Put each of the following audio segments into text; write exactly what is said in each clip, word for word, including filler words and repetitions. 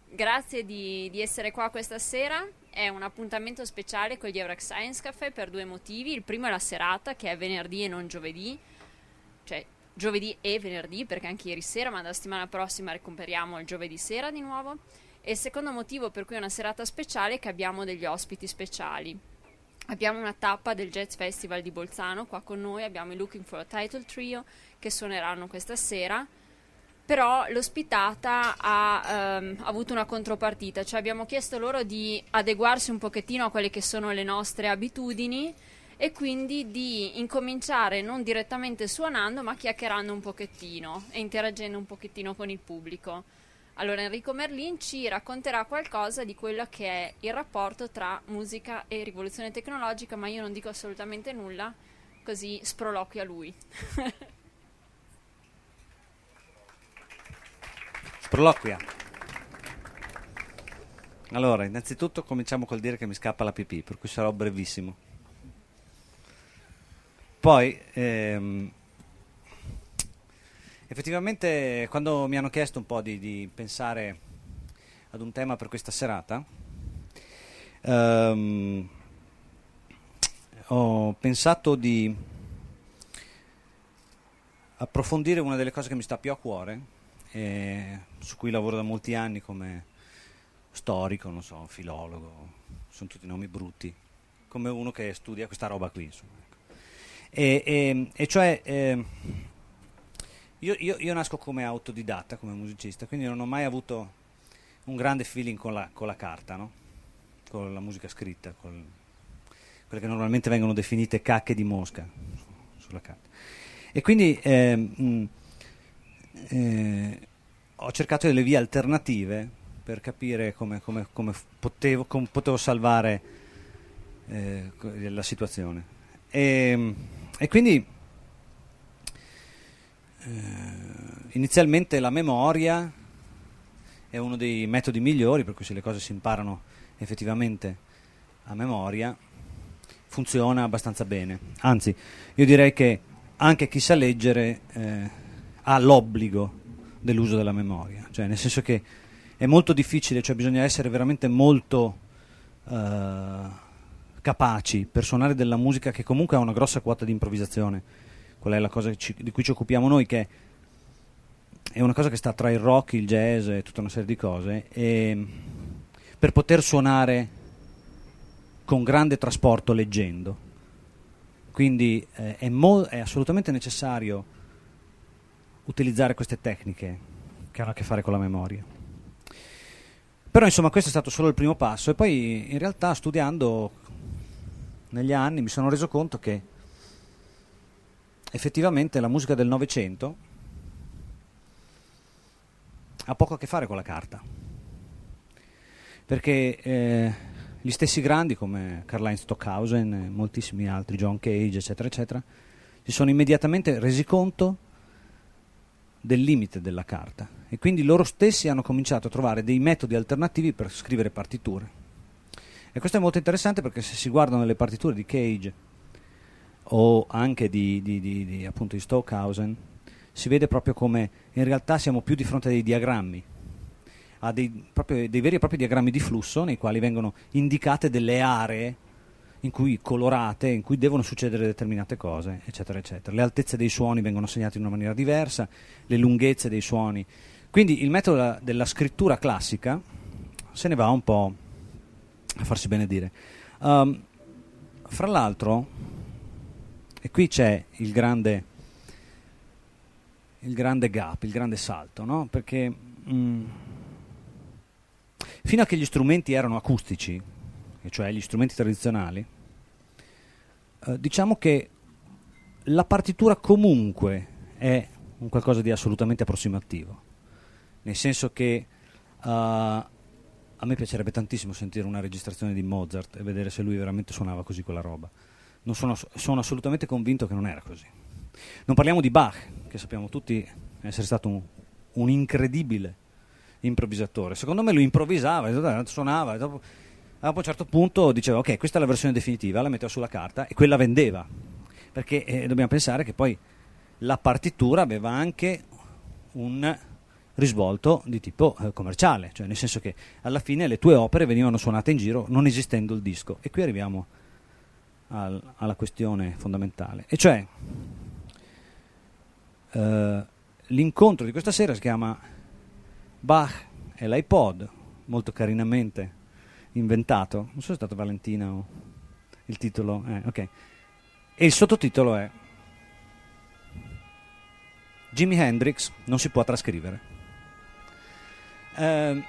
grazie di, di essere qua questa sera. È un appuntamento speciale con gli Evrax Science Café per due motivi. Il primo è la serata, che è venerdì e non giovedì, cioè giovedì e venerdì, perché anche ieri sera, ma dalla settimana prossima recuperiamo il giovedì sera di nuovo. E il secondo motivo per cui è una serata speciale è che abbiamo degli ospiti speciali. Abbiamo una tappa del Jazz Festival di Bolzano qua con noi, abbiamo i Looking for a Title Trio che suoneranno questa sera, però l'ospitata ha ehm, avuto una contropartita, cioè abbiamo chiesto loro di adeguarsi un pochettino a quelle che sono le nostre abitudini e quindi di incominciare non direttamente suonando ma chiacchierando un pochettino e interagendo un pochettino con il pubblico. Allora Enrico Merlin ci racconterà qualcosa di quello che è il rapporto tra musica e rivoluzione tecnologica, ma io non dico assolutamente nulla, così sproloquia lui. Sproloquia. Allora, innanzitutto cominciamo col dire che mi scappa la pipì, per cui sarò brevissimo. Poi, ehm, effettivamente, quando mi hanno chiesto un po' di, di pensare ad un tema per questa serata, ehm, ho pensato di approfondire una delle cose che mi sta più a cuore, e su cui lavoro da molti anni come storico, non so, filologo, sono tutti nomi brutti, come uno che studia questa roba qui, insomma. E, e, e cioè, eh, io, io, io nasco come autodidatta, come musicista, quindi non ho mai avuto un grande feeling con la, con la carta, no? Con la musica scritta, con quelle che normalmente vengono definite cacche di mosca sulla carta. E quindi eh, mh, eh, ho cercato delle vie alternative per capire come, come, come, potevo, come potevo salvare eh, la situazione. E, e quindi eh, inizialmente la memoria è uno dei metodi migliori, per cui se le cose si imparano effettivamente a memoria funziona abbastanza bene. Anzi, io direi che anche chi sa leggere eh, ha l'obbligo dell'uso della memoria, cioè nel senso che è molto difficile, cioè bisogna essere veramente molto eh, capaci per suonare della musica che comunque ha una grossa quota di improvvisazione. Qual è la cosa ci, di cui ci occupiamo noi, che è una cosa che sta tra il rock, il jazz e tutta una serie di cose, e per poter suonare con grande trasporto leggendo. Quindi eh, è, mo- è assolutamente necessario utilizzare queste tecniche che hanno a che fare con la memoria. Però insomma questo è stato solo il primo passo, e poi in realtà studiando negli anni mi sono reso conto che effettivamente la musica del Novecento ha poco a che fare con la carta, perché eh, gli stessi grandi come Karlheinz Stockhausen e moltissimi altri, John Cage eccetera eccetera, si sono immediatamente resi conto del limite della carta, e quindi loro stessi hanno cominciato a trovare dei metodi alternativi per scrivere partiture. E questo è molto interessante, perché se si guardano le partiture di Cage o anche di, di, di, di, appunto di Stockhausen, si vede proprio come in realtà siamo più di fronte a dei diagrammi, a dei, proprio, dei veri e propri diagrammi di flusso nei quali vengono indicate delle aree in cui colorate, in cui devono succedere determinate cose, eccetera eccetera. Le altezze dei suoni vengono segnate in una maniera diversa, le lunghezze dei suoni. Quindi il metodo della, della scrittura classica se ne va un po' a farsi benedire. Um, fra l'altro, e qui c'è il grande il grande gap, il grande salto, no? Perché mh, fino a che gli strumenti erano acustici, e cioè gli strumenti tradizionali, eh, diciamo che la partitura comunque è un qualcosa di assolutamente approssimativo, nel senso che uh, a me piacerebbe tantissimo sentire una registrazione di Mozart e vedere se lui veramente suonava così quella roba. Non sono, sono assolutamente convinto che non era così. Non parliamo di Bach, che sappiamo tutti essere stato un, un incredibile improvvisatore. Secondo me lui improvvisava, suonava, e dopo, a un certo punto diceva ok, questa è la versione definitiva, la metteva sulla carta e quella vendeva, perché eh, dobbiamo pensare che poi la partitura aveva anche un risvolto di tipo eh, commerciale, cioè nel senso che alla fine le tue opere venivano suonate in giro non esistendo il disco. E qui arriviamo al, alla questione fondamentale, e cioè eh, l'incontro di questa sera si chiama Bach e l'iPod, molto carinamente inventato, non so se è stato Valentina o il titolo, eh, ok, e il sottotitolo è Jimi Hendrix non si può trascrivere. Eh,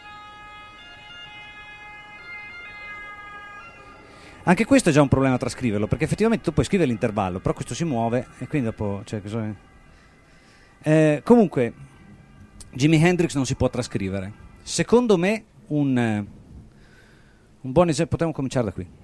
anche questo è già un problema a trascriverlo, perché effettivamente tu puoi scrivere l'intervallo, però questo si muove e quindi dopo, cioè, cosa è? Eh, comunque Jimi Hendrix non si può trascrivere. Secondo me un, eh, un buon esempio, potremmo cominciare da qui.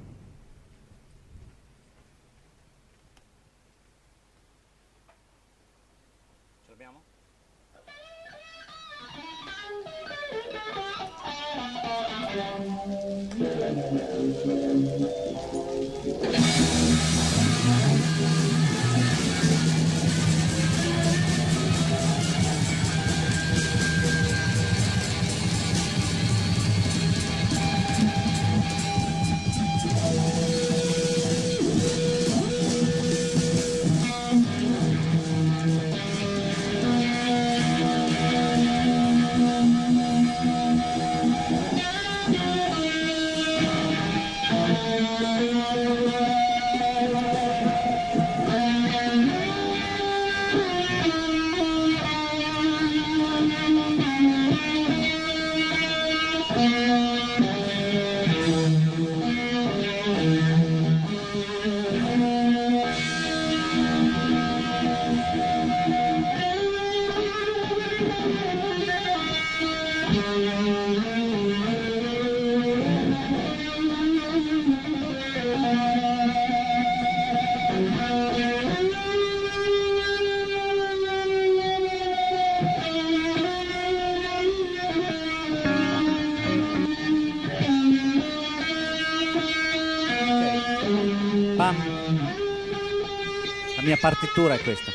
La mia partitura è questa.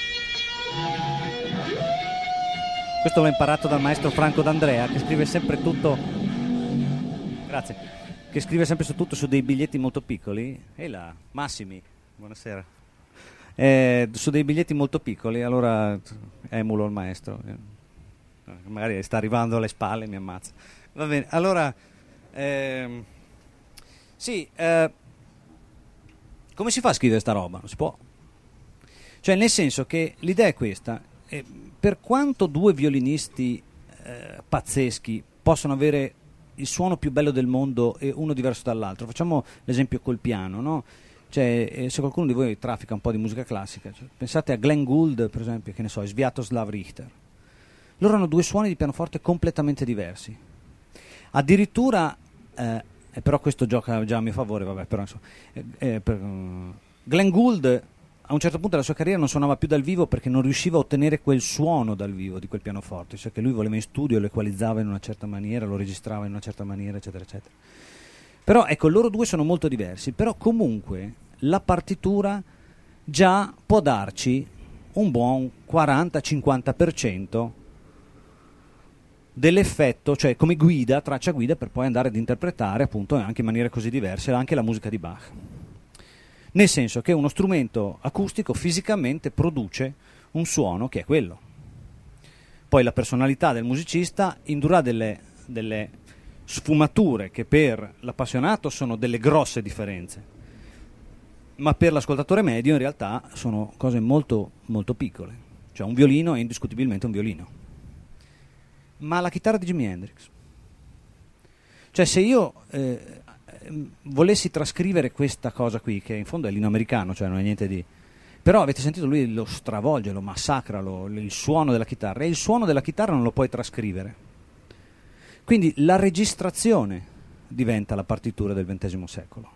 Questo l'ho imparato dal maestro Franco D'Andrea, che scrive sempre tutto. Grazie. Che scrive sempre su tutto su dei biglietti molto piccoli. E là, Massimi, buonasera. Eh, su dei biglietti molto piccoli, allora emulo il maestro. Magari sta arrivando alle spalle e mi ammazza. Va bene, allora ehm, sì, eh, come si fa a scrivere sta roba? Non si può. Cioè, nel senso che l'idea è questa, eh, per quanto due violinisti eh, pazzeschi possono avere il suono più bello del mondo e uno diverso dall'altro, facciamo l'esempio col piano, no? Cioè, eh, se qualcuno di voi traffica un po' di musica classica, cioè, pensate a Glenn Gould, per esempio, che ne so, e Sviatoslav Richter. Loro hanno due suoni di pianoforte completamente diversi. Addirittura, eh, eh, però questo gioca già a mio favore, vabbè, però insomma, eh, eh, per, uh, Glenn Gould a un certo punto della sua carriera non suonava più dal vivo perché non riusciva a ottenere quel suono dal vivo di quel pianoforte, cioè che lui voleva in studio, lo equalizzava in una certa maniera, lo registrava in una certa maniera, eccetera, eccetera. Però ecco, loro due sono molto diversi, però comunque la partitura già può darci un buon quaranta cinquanta per cento dell'effetto, cioè come guida, traccia guida, per poi andare ad interpretare appunto anche in maniere così diverse anche la musica di Bach. Nel senso che uno strumento acustico fisicamente produce un suono che è quello. Poi la personalità del musicista indurrà delle, delle sfumature che per l'appassionato sono delle grosse differenze, ma per l'ascoltatore medio in realtà sono cose molto, molto piccole. Cioè un violino è indiscutibilmente un violino. Ma la chitarra di Jimi Hendrix? Cioè se io... Eh, volessi trascrivere questa cosa qui, che in fondo è l'inno americano, cioè non è niente di... però avete sentito, lui lo stravolge, lo massacra, lo, il suono della chitarra, e il suono della chitarra non lo puoi trascrivere. Quindi la registrazione diventa la partitura del ventesimo secolo.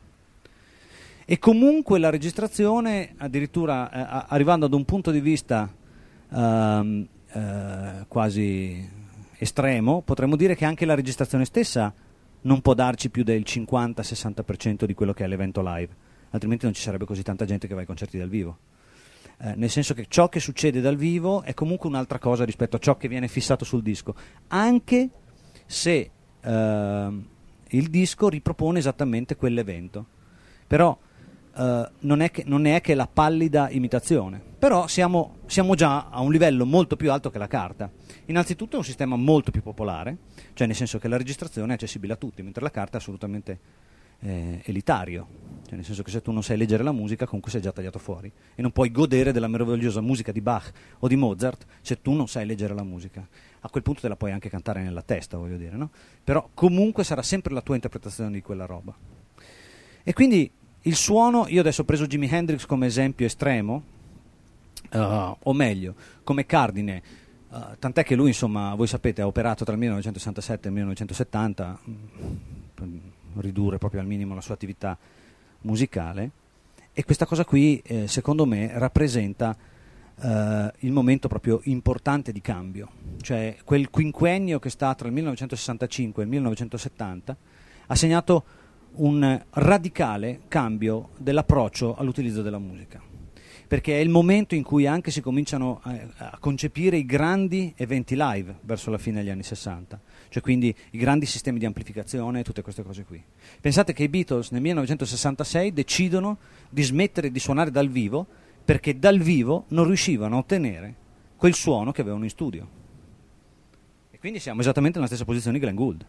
E comunque la registrazione, addirittura eh, arrivando ad un punto di vista ehm, eh, quasi estremo, potremmo dire che anche la registrazione stessa non può darci più del cinquanta sessanta per cento di quello che è l'evento live, altrimenti non ci sarebbe così tanta gente che va ai concerti dal vivo. eh, nel senso che ciò che succede dal vivo è comunque un'altra cosa rispetto a ciò che viene fissato sul disco, anche se eh, il disco ripropone esattamente quell'evento. Però eh, non, è che, non è che la pallida imitazione, però siamo, siamo già a un livello molto più alto che la carta. Innanzitutto è un sistema molto più popolare, cioè nel senso che la registrazione è accessibile a tutti, mentre la carta è assolutamente eh, elitario, cioè nel senso che se tu non sai leggere la musica comunque sei già tagliato fuori e non puoi godere della meravigliosa musica di Bach o di Mozart se tu non sai leggere la musica. A quel punto te la puoi anche cantare nella testa, voglio dire, no? Però comunque sarà sempre la tua interpretazione di quella roba. E quindi il suono, io adesso ho preso Jimi Hendrix come esempio estremo, uh, o meglio, come cardine, uh, tant'è che lui, insomma, voi sapete, ha operato tra il millenovecentosessantasette e il millenovecentosettanta mh, per ridurre proprio al minimo la sua attività musicale, e questa cosa qui, eh, secondo me, rappresenta uh, il momento proprio importante di cambio, cioè quel quinquennio che sta tra il millenovecentosessantacinque e il millenovecentosettanta ha segnato un radicale cambio dell'approccio all'utilizzo della musica, perché è il momento in cui anche si cominciano a, a concepire i grandi eventi live verso la fine degli anni sessanta, cioè quindi i grandi sistemi di amplificazione e tutte queste cose qui. Pensate che i Beatles nel millenovecentosessantasei decidono di smettere di suonare dal vivo perché dal vivo non riuscivano a ottenere quel suono che avevano in studio, e quindi siamo esattamente nella stessa posizione di Glenn Gould.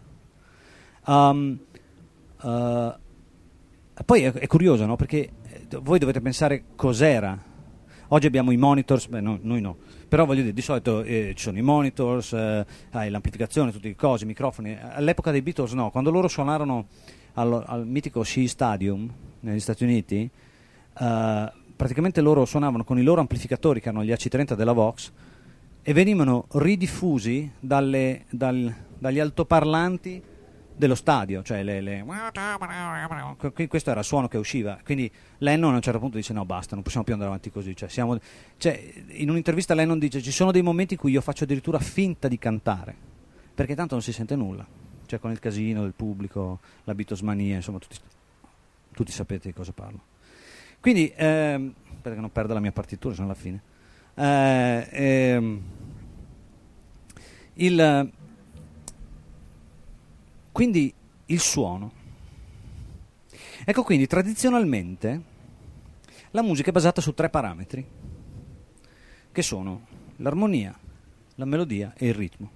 Um, Uh, poi è, è curioso, no? Perché eh, voi dovete pensare cos'era. Oggi abbiamo i monitors, beh, no, noi no, però voglio dire, di solito eh, ci sono i monitors, eh, hai l'amplificazione, tutte le cose, i microfoni. All'epoca dei Beatles no, quando loro suonarono al, al mitico Shea Stadium negli Stati Uniti, uh, praticamente loro suonavano con i loro amplificatori che erano gli A C trenta della Vox e venivano ridiffusi dalle, dal, dagli altoparlanti dello stadio, cioè le, le... questo era il suono che usciva, quindi Lennon a un certo punto dice no basta, non possiamo più andare avanti così, cioè, siamo... cioè, in un'intervista Lennon dice ci sono dei momenti in cui io faccio addirittura finta di cantare perché tanto non si sente nulla, cioè con il casino del pubblico, la Beatlesmania, insomma tutti, tutti sapete di cosa parlo. Quindi ehm, perché non perdo la mia partitura, sono alla fine. eh, ehm, il Quindi il suono. Ecco, quindi tradizionalmente la musica è basata su tre parametri, che sono l'armonia, la melodia e il ritmo.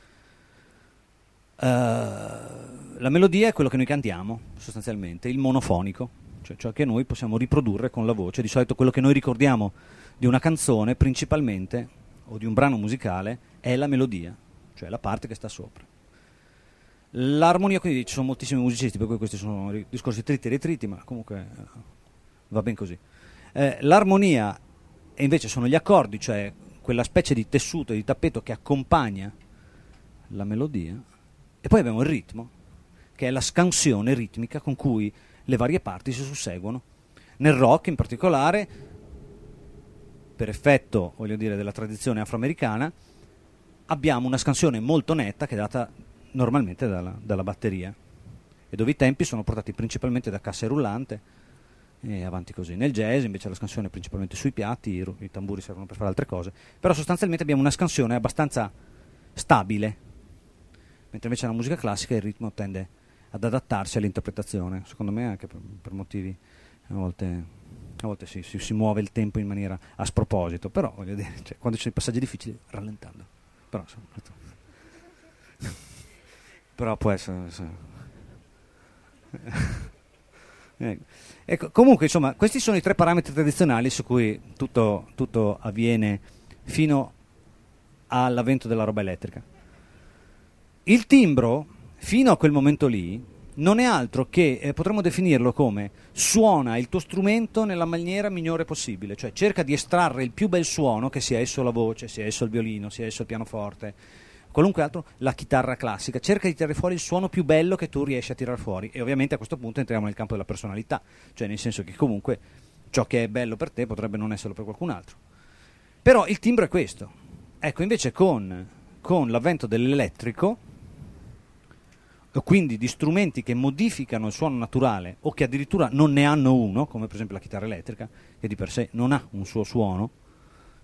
Uh, la melodia è quello che noi cantiamo, sostanzialmente, il monofonico, cioè ciò che noi possiamo riprodurre con la voce. Di solito quello che noi ricordiamo di una canzone, principalmente, o di un brano musicale, è la melodia, cioè la parte che sta sopra. L'armonia, quindi ci sono moltissimi musicisti, per cui questi sono discorsi tritti e ritriti, ma comunque eh, va ben così. Eh, l'armonia e invece sono gli accordi, cioè quella specie di tessuto, di tappeto che accompagna la melodia, e poi abbiamo il ritmo, che è la scansione ritmica con cui le varie parti si susseguono. Nel rock in particolare, per effetto, voglio dire, della tradizione afroamericana, abbiamo una scansione molto netta che è data normalmente dalla, dalla batteria, e dove i tempi sono portati principalmente da cassa e rullante e avanti così. Nel jazz invece la scansione è principalmente sui piatti, i, i tamburi servono per fare altre cose, però sostanzialmente abbiamo una scansione abbastanza stabile, mentre invece nella musica classica il ritmo tende ad adattarsi all'interpretazione, secondo me anche per, per motivi a volte, a volte si, si, si muove il tempo in maniera a sproposito, però voglio dire, cioè, quando ci sono i passaggi difficili rallentando, però insomma, però può essere, ecco. Ecco, comunque insomma questi sono i tre parametri tradizionali su cui tutto, tutto avviene fino all'avvento della roba elettrica. Il timbro fino a quel momento lì non è altro che eh, potremmo definirlo come suona il tuo strumento nella maniera migliore possibile, cioè cerca di estrarre il più bel suono, che sia esso la voce, sia esso il violino, sia esso il pianoforte, qualunque altro, la chitarra classica, cerca di tirare fuori il suono più bello che tu riesci a tirar fuori, e ovviamente a questo punto entriamo nel campo della personalità, cioè nel senso che comunque ciò che è bello per te potrebbe non esserlo per qualcun altro. Però il timbro è questo. Ecco, invece con, con l'avvento dell'elettrico, quindi di strumenti che modificano il suono naturale o che addirittura non ne hanno uno, come per esempio la chitarra elettrica, che di per sé non ha un suo suono,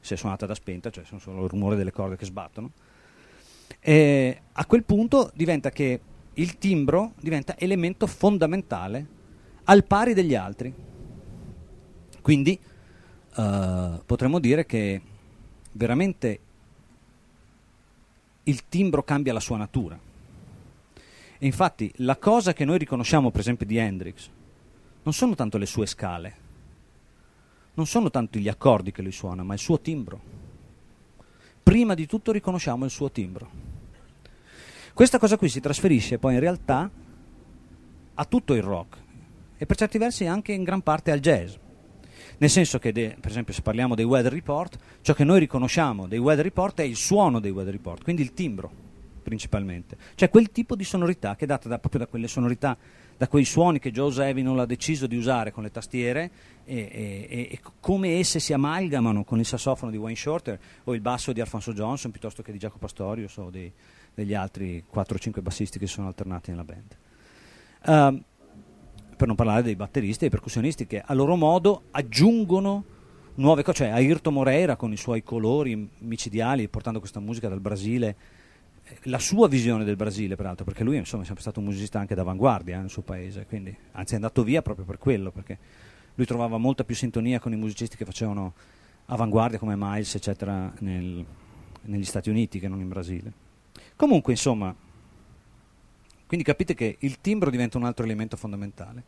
se è suonata da spenta, cioè sono solo il rumore delle corde che sbattono. E a quel punto diventa che il timbro diventa elemento fondamentale al pari degli altri. Quindi uh, potremmo dire che veramente il timbro cambia la sua natura. E infatti la cosa che noi riconosciamo per esempio di Hendrix non sono tanto le sue scale, non sono tanto gli accordi che lui suona, ma il suo timbro. Prima di tutto riconosciamo il suo timbro. Questa cosa qui si trasferisce poi in realtà a tutto il rock e per certi versi anche in gran parte al jazz. Nel senso che, de, per esempio, se parliamo dei Weather Report, ciò che noi riconosciamo dei Weather Report è il suono dei Weather Report, quindi il timbro principalmente. Cioè quel tipo di sonorità che è data da, proprio da quelle sonorità, da quei suoni che Joe Zawinul ha deciso di usare con le tastiere e, e, e, e come esse si amalgamano con il sassofono di Wayne Shorter o il basso di Alphonso Johnson piuttosto che di Jaco Pastorius o dei, degli altri quattro o cinque bassisti che sono alternati nella band. Uh, per non parlare dei batteristi e dei percussionisti che a loro modo aggiungono nuove cose, cioè Airto Moreira con i suoi colori micidiali portando questa musica dal Brasile, la sua visione del Brasile peraltro, perché lui insomma è sempre stato un musicista anche d'avanguardia eh, nel suo paese, quindi anzi è andato via proprio per quello, perché lui trovava molta più sintonia con i musicisti che facevano avanguardia come Miles eccetera nel, negli Stati Uniti che non in Brasile. Comunque insomma, quindi capite che il timbro diventa un altro elemento fondamentale.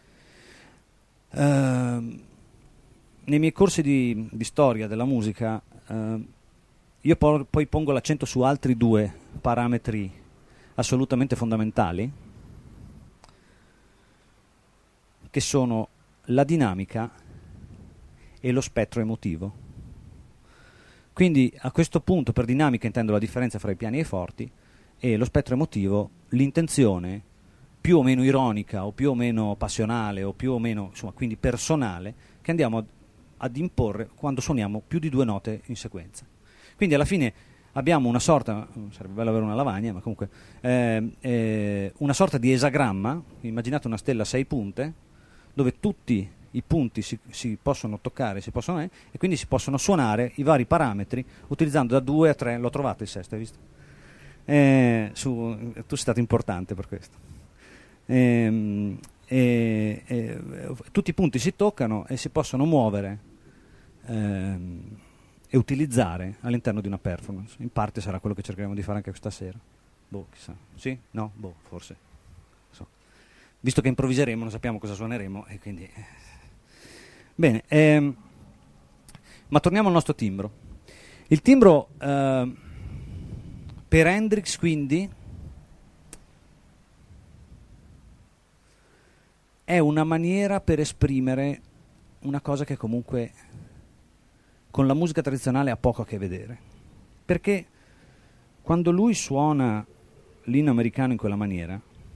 Uh, nei miei corsi di, di storia della musica uh, io po- poi pongo l'accento su altri due parametri assolutamente fondamentali, che sono la dinamica e lo spettro emotivo. Quindi a questo punto per dinamica intendo la differenza fra i piani e i forti, e lo spettro emotivo l'intenzione più o meno ironica o più o meno passionale o più o meno insomma quindi personale che andiamo ad, ad imporre quando suoniamo più di due note in sequenza. Quindi alla fine abbiamo una sorta, sarebbe bello avere una lavagna, ma comunque eh, eh, una sorta di esagramma, immaginate una stella a sei punte dove tutti i punti si, si possono toccare, si possono eh, e quindi si possono suonare i vari parametri utilizzando da due a tre, l'ho trovato il sesto, hai visto? Eh, su, tu sei stato importante per questo. Eh, eh, eh, tutti i punti si toccano e si possono muovere eh, e utilizzare all'interno di una performance. In parte sarà quello che cercheremo di fare anche questa sera. Boh, chissà. Sì? No? Boh, forse. So. Visto che improvviseremo, non sappiamo cosa suoneremo e quindi... Bene, ehm, ma torniamo al nostro timbro. Il timbro... Eh, Per Hendrix quindi è una maniera per esprimere una cosa che comunque con la musica tradizionale ha poco a che vedere. Perché quando lui suona l'inno americano in quella maniera,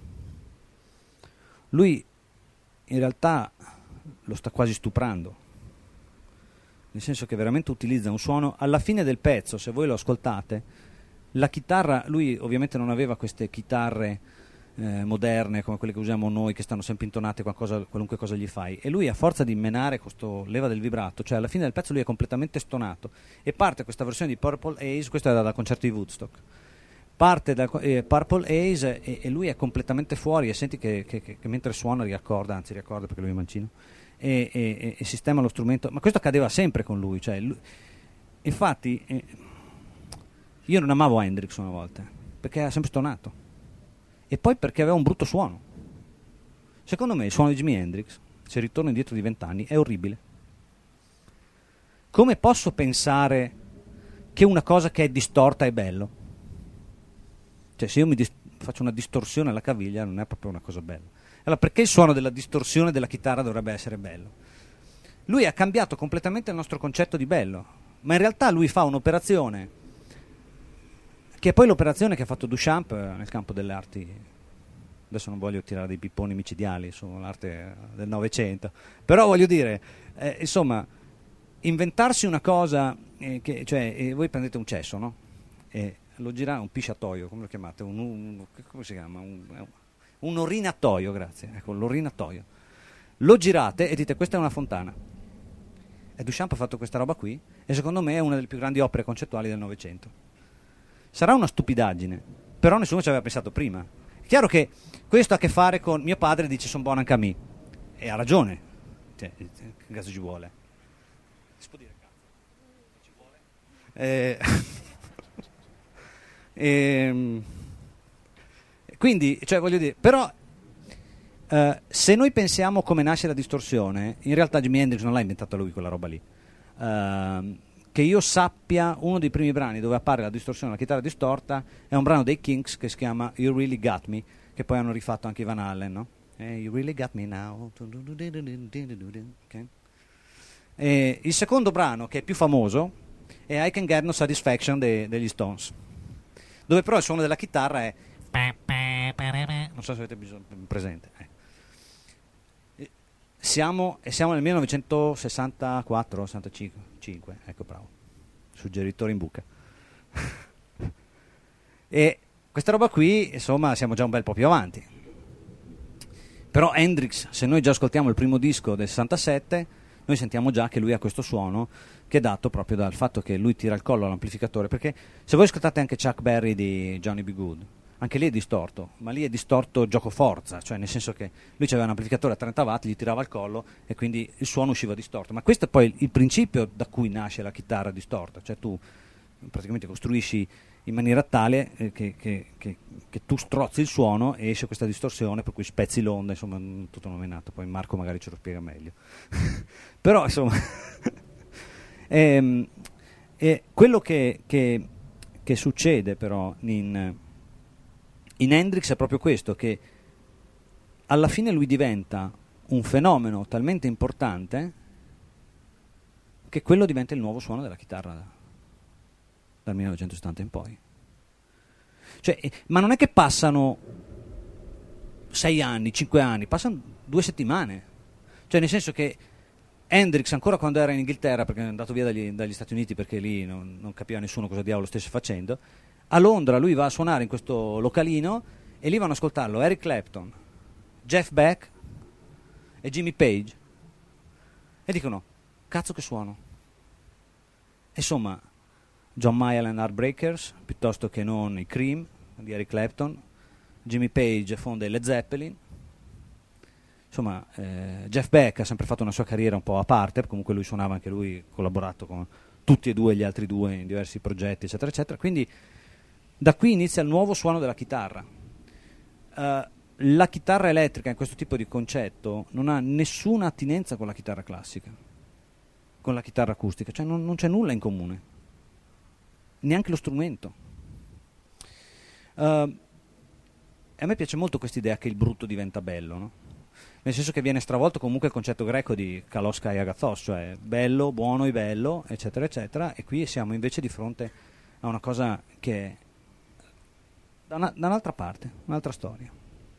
lui in realtà lo sta quasi stuprando. Nel senso che veramente utilizza un suono, alla fine del pezzo, se voi lo ascoltate, la chitarra, lui ovviamente non aveva queste chitarre eh, moderne come quelle che usiamo noi che stanno sempre intonate qualcosa, qualunque cosa gli fai, e lui a forza di menare questo leva del vibrato, cioè alla fine del pezzo lui è completamente stonato e parte questa versione di Purple Haze, questo era dal concerto di Woodstock, parte da eh, Purple Haze e, e lui è completamente fuori e senti che, che, che, che mentre suona riaccorda, anzi riaccorda perché lui è mancino e, e, e sistema lo strumento, ma questo accadeva sempre con lui, cioè lui, infatti eh, io non amavo Hendrix una volta perché era sempre stonato e poi perché aveva un brutto suono. Secondo me il suono di Jimi Hendrix, se ritorno indietro di vent'anni, è orribile. Come posso pensare che una cosa che è distorta è bello? Cioè se io mi dis- faccio una distorsione alla caviglia non è proprio una cosa bella. Allora perché il suono della distorsione della chitarra dovrebbe essere bello? Lui ha cambiato completamente il nostro concetto di bello, ma in realtà lui fa un'operazione che è poi l'operazione che ha fatto Duchamp nel campo delle arti. Adesso non voglio tirare dei pipponi micidiali sull'arte del Novecento, però voglio dire, eh, insomma, inventarsi una cosa, eh, che, cioè eh, voi prendete un cesso, no? E lo girate, un pisciatoio, come lo chiamate? Un, un, come si chiama? Un, un orinatoio, grazie, ecco, l'orinatoio. Lo girate e dite questa è una fontana. E Duchamp ha fatto questa roba qui, e secondo me è una delle più grandi opere concettuali del Novecento. Sarà una stupidaggine, però nessuno ci aveva pensato prima. È chiaro che questo ha a che fare con mio padre dice sono buono anche a me, e ha ragione, cioè, che cazzo ci vuole? Si può dire cazzo? Ci vuole? Eh, ehm, quindi, cioè voglio dire, però eh, se noi pensiamo come nasce la distorsione, in realtà Jimi Hendrix non l'ha inventata lui quella roba lì. Uh, che io sappia, uno dei primi brani dove appare la distorsione, la chitarra distorta, è un brano dei Kinks che si chiama You Really Got Me, che poi hanno rifatto anche i Van Halen, no? Eh, you Really Got Me Now. Okay. E il secondo brano, che è più famoso, è I Can Get No Satisfaction de- degli Stones, dove però il suono della chitarra è non so se avete bisogno presente. Eh. Siamo, e siamo nel millenovecentosessantaquattro sessantacinque, ecco, bravo, suggeritore in buca. E questa roba qui, insomma, siamo già un bel po' più avanti. Però Hendrix, se noi già ascoltiamo il primo disco del sessantasette, noi sentiamo già che lui ha questo suono che è dato proprio dal fatto che lui tira il collo all'amplificatore, perché se voi ascoltate anche Chuck Berry di Johnny B. Good, anche lì è distorto, ma lì è distorto gioco forza, cioè nel senso che lui aveva un amplificatore a trenta watt, gli tirava il collo e quindi il suono usciva distorto. Ma questo è poi il, il principio da cui nasce la chitarra distorta, cioè tu praticamente costruisci in maniera tale eh, che, che, che, che tu strozzi il suono e esce questa distorsione per cui spezzi l'onda, insomma tutto nominato, poi Marco magari ce lo spiega meglio. Però insomma ehm, eh, quello che, che, che succede però in In Hendrix è proprio questo, che alla fine lui diventa un fenomeno talmente importante che quello diventa il nuovo suono della chitarra da, dal millenovecentosettanta in poi. Cioè, eh, ma non è che passano sei anni, cinque anni, passano due settimane. Cioè nel senso che Hendrix ancora quando era in Inghilterra, perché è andato via dagli, dagli Stati Uniti perché lì non, non capiva nessuno cosa diavolo stesse facendo, a Londra lui va a suonare in questo localino e lì vanno ad ascoltarlo Eric Clapton, Jeff Beck e Jimmy Page e dicono cazzo che suono. Insomma, John Mayall and Heartbreakers piuttosto che non i Cream di Eric Clapton, Jimmy Page fonda i Led Zeppelin, insomma eh, Jeff Beck ha sempre fatto una sua carriera un po' a parte, comunque lui suonava anche lui, collaborato con tutti e due gli altri due in diversi progetti eccetera eccetera, quindi da qui inizia il nuovo suono della chitarra. Uh, la chitarra elettrica in questo tipo di concetto non ha nessuna attinenza con la chitarra classica, con la chitarra acustica, cioè non, non c'è nulla in comune, neanche lo strumento. Uh, a me piace molto questa idea che il brutto diventa bello, no? Nel senso che viene stravolto comunque il concetto greco di kalos kai agathos, cioè bello, buono e bello, eccetera, eccetera, e qui siamo invece di fronte a una cosa che è da, una, da un'altra parte, un'altra storia.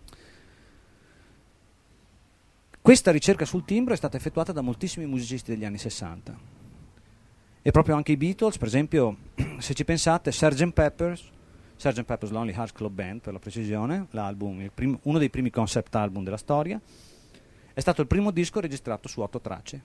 Questa ricerca sul timbro è stata effettuata da moltissimi musicisti degli anni sessanta e proprio anche i Beatles, per esempio, se ci pensate, sergeant Pepper's sergeant Pepper's Lonely Hearts Club Band, per la precisione, l'album, il prim- uno dei primi concept album della storia, è stato il primo disco registrato su otto tracce.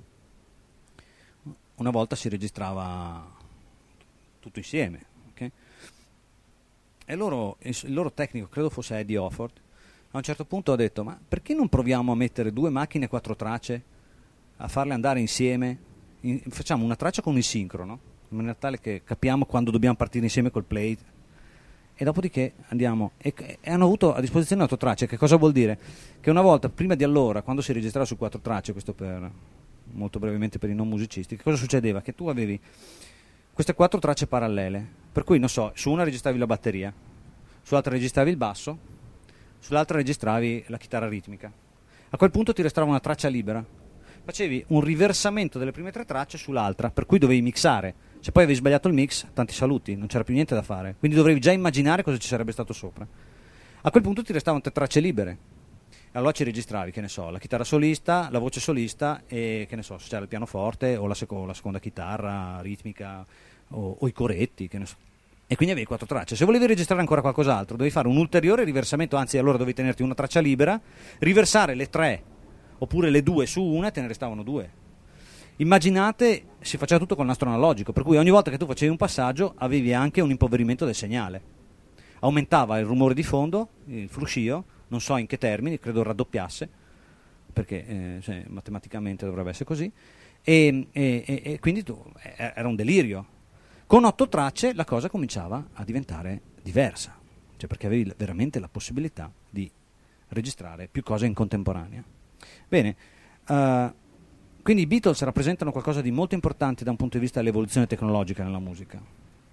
Una volta si registrava tutto insieme, okay? E loro, il loro tecnico, credo fosse Eddie Offord, a un certo punto ha detto: ma perché non proviamo a mettere due macchine quattro tracce, a farle andare insieme, in, facciamo una traccia con il sincrono, in maniera tale che capiamo quando dobbiamo partire insieme col play, e dopodiché andiamo, e, e hanno avuto a disposizione otto tracce. Che cosa vuol dire? Che una volta, prima di allora, quando si registrava su quattro tracce, questo per molto brevemente per i non musicisti, che cosa succedeva? Che tu avevi queste quattro tracce parallele, per cui non so, su una registravi la batteria, sull'altra registravi il basso, sull'altra registravi la chitarra ritmica. A quel punto ti restava una traccia libera, facevi un riversamento delle prime tre tracce sull'altra, per cui dovevi mixare. Se poi avevi sbagliato il mix, tanti saluti, non c'era più niente da fare, quindi dovevi già immaginare cosa ci sarebbe stato sopra. A quel punto ti restavano tre tracce libere, allora ci registravi, che ne so, la chitarra solista, la voce solista e, che ne so, se c'era il pianoforte o la, seco- la seconda chitarra ritmica o, o i coretti, che ne so. E quindi avevi quattro tracce. Se volevi registrare ancora qualcos'altro, dovevi fare un ulteriore riversamento, anzi allora dovevi tenerti una traccia libera, riversare le tre oppure le due su una e te ne restavano due. Immaginate, si faceva tutto col nastro analogico, per cui ogni volta che tu facevi un passaggio avevi anche un impoverimento del segnale. Aumentava il rumore di fondo, il fruscio, non so in che termini, credo raddoppiasse, perché eh, cioè, matematicamente dovrebbe essere così, e, e, e, e quindi tu, era un delirio. Con otto tracce la cosa cominciava a diventare diversa, cioè perché avevi veramente la possibilità di registrare più cose in contemporanea. Bene, uh, quindi i Beatles rappresentano qualcosa di molto importante da un punto di vista dell'evoluzione tecnologica nella musica.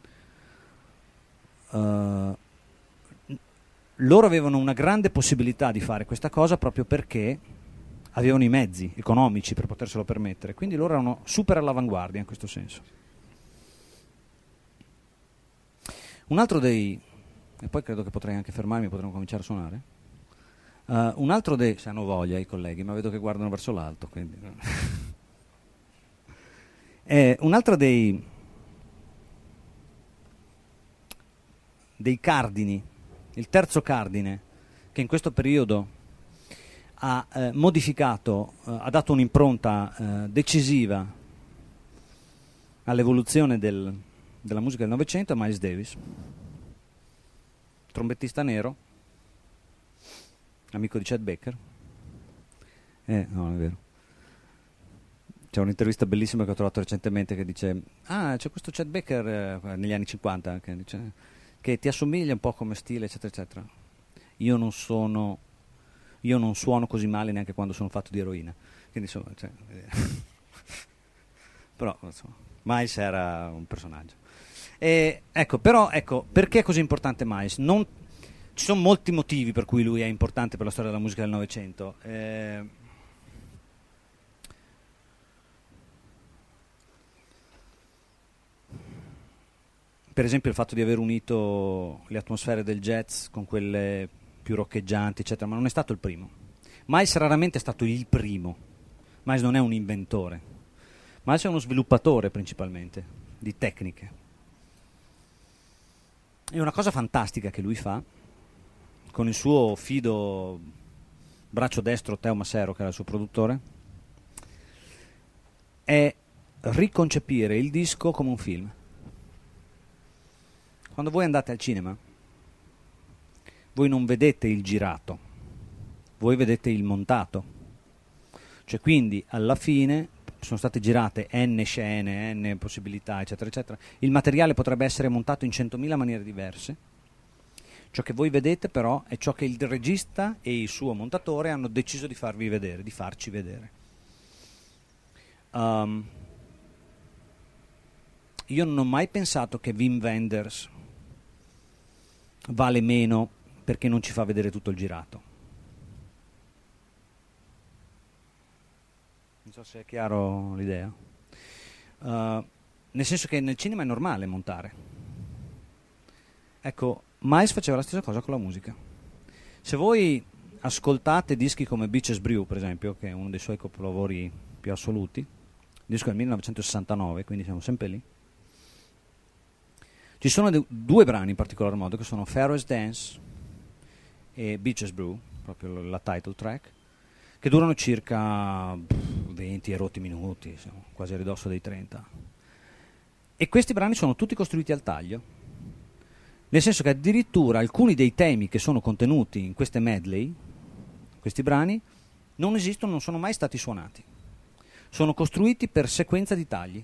Uh, loro avevano una grande possibilità di fare questa cosa proprio perché avevano i mezzi economici per poterselo permettere, quindi loro erano super all'avanguardia in questo senso. Un altro dei, e poi credo che potrei anche fermarmi, potremmo cominciare a suonare. Uh, un altro dei, se hanno voglia i colleghi, ma vedo che guardano verso l'alto, quindi. eh, un altro dei, dei cardini, il terzo cardine, che in questo periodo ha eh, modificato, eh, ha dato un'impronta eh, decisiva all'evoluzione del, della musica del Novecento, è Miles Davis, trombettista nero, amico di Chet Baker. Eh, no, non è vero. C'è un'intervista bellissima che ho trovato recentemente che dice: ah, c'è questo Chet Baker eh, negli anni cinquanta che, dice, che ti assomiglia un po' come stile, eccetera, eccetera. Io non sono, io non suono così male neanche quando sono fatto di eroina. Quindi insomma, cioè, eh. però insomma, Miles era un personaggio. E, ecco, però, ecco, perché è così importante Miles? Non Ci sono molti motivi per cui lui è importante per la storia della musica del Novecento. Eh, per esempio il fatto di aver unito le atmosfere del jazz con quelle più roccheggianti, eccetera, ma non è stato il primo. Miles raramente è stato il primo. Miles non è un inventore. Miles è uno sviluppatore principalmente di tecniche. E una cosa fantastica che lui fa con il suo fido braccio destro Teo Macero, che era il suo produttore, è riconcepire il disco come un film. Quando voi andate al cinema, voi non vedete il girato, voi vedete il montato. Cioè quindi alla fine sono state girate n scene, n possibilità, eccetera, eccetera. Il materiale potrebbe essere montato in centomila maniere diverse. Ciò che voi vedete però è ciò che il regista e il suo montatore hanno deciso di farvi vedere, di farci vedere. Um, io non ho mai pensato che Wim Wenders vale meno perché non ci fa vedere tutto il girato. Non so se è chiaro l'idea. Uh, nel senso che nel cinema è normale montare. Ecco, Miles faceva la stessa cosa con la musica. Se voi ascoltate dischi come Beaches Brew, per esempio, che è uno dei suoi capolavori più assoluti, il disco del millenovecentosessantanove, quindi siamo sempre lì, ci sono de- due brani in particolar modo, che sono Pharaoh's Dance e Beaches Brew, proprio la title track, che durano circa venti erotti minuti, siamo quasi a ridosso dei trenta. E questi brani sono tutti costruiti al taglio. Nel senso che addirittura alcuni dei temi che sono contenuti in queste medley, questi brani, non esistono, non sono mai stati suonati. Sono costruiti per sequenza di tagli.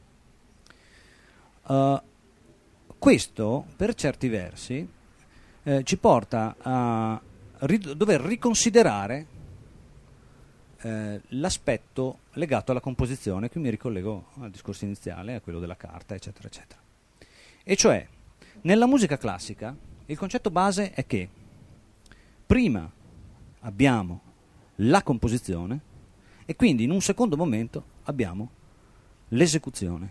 Uh, questo, per certi versi, eh, ci porta a rid- dover riconsiderare eh, l'aspetto legato alla composizione. Qui mi ricollego al discorso iniziale, a quello della carta, eccetera, eccetera. E cioè, nella musica classica il concetto base è che prima abbiamo la composizione e quindi in un secondo momento abbiamo l'esecuzione.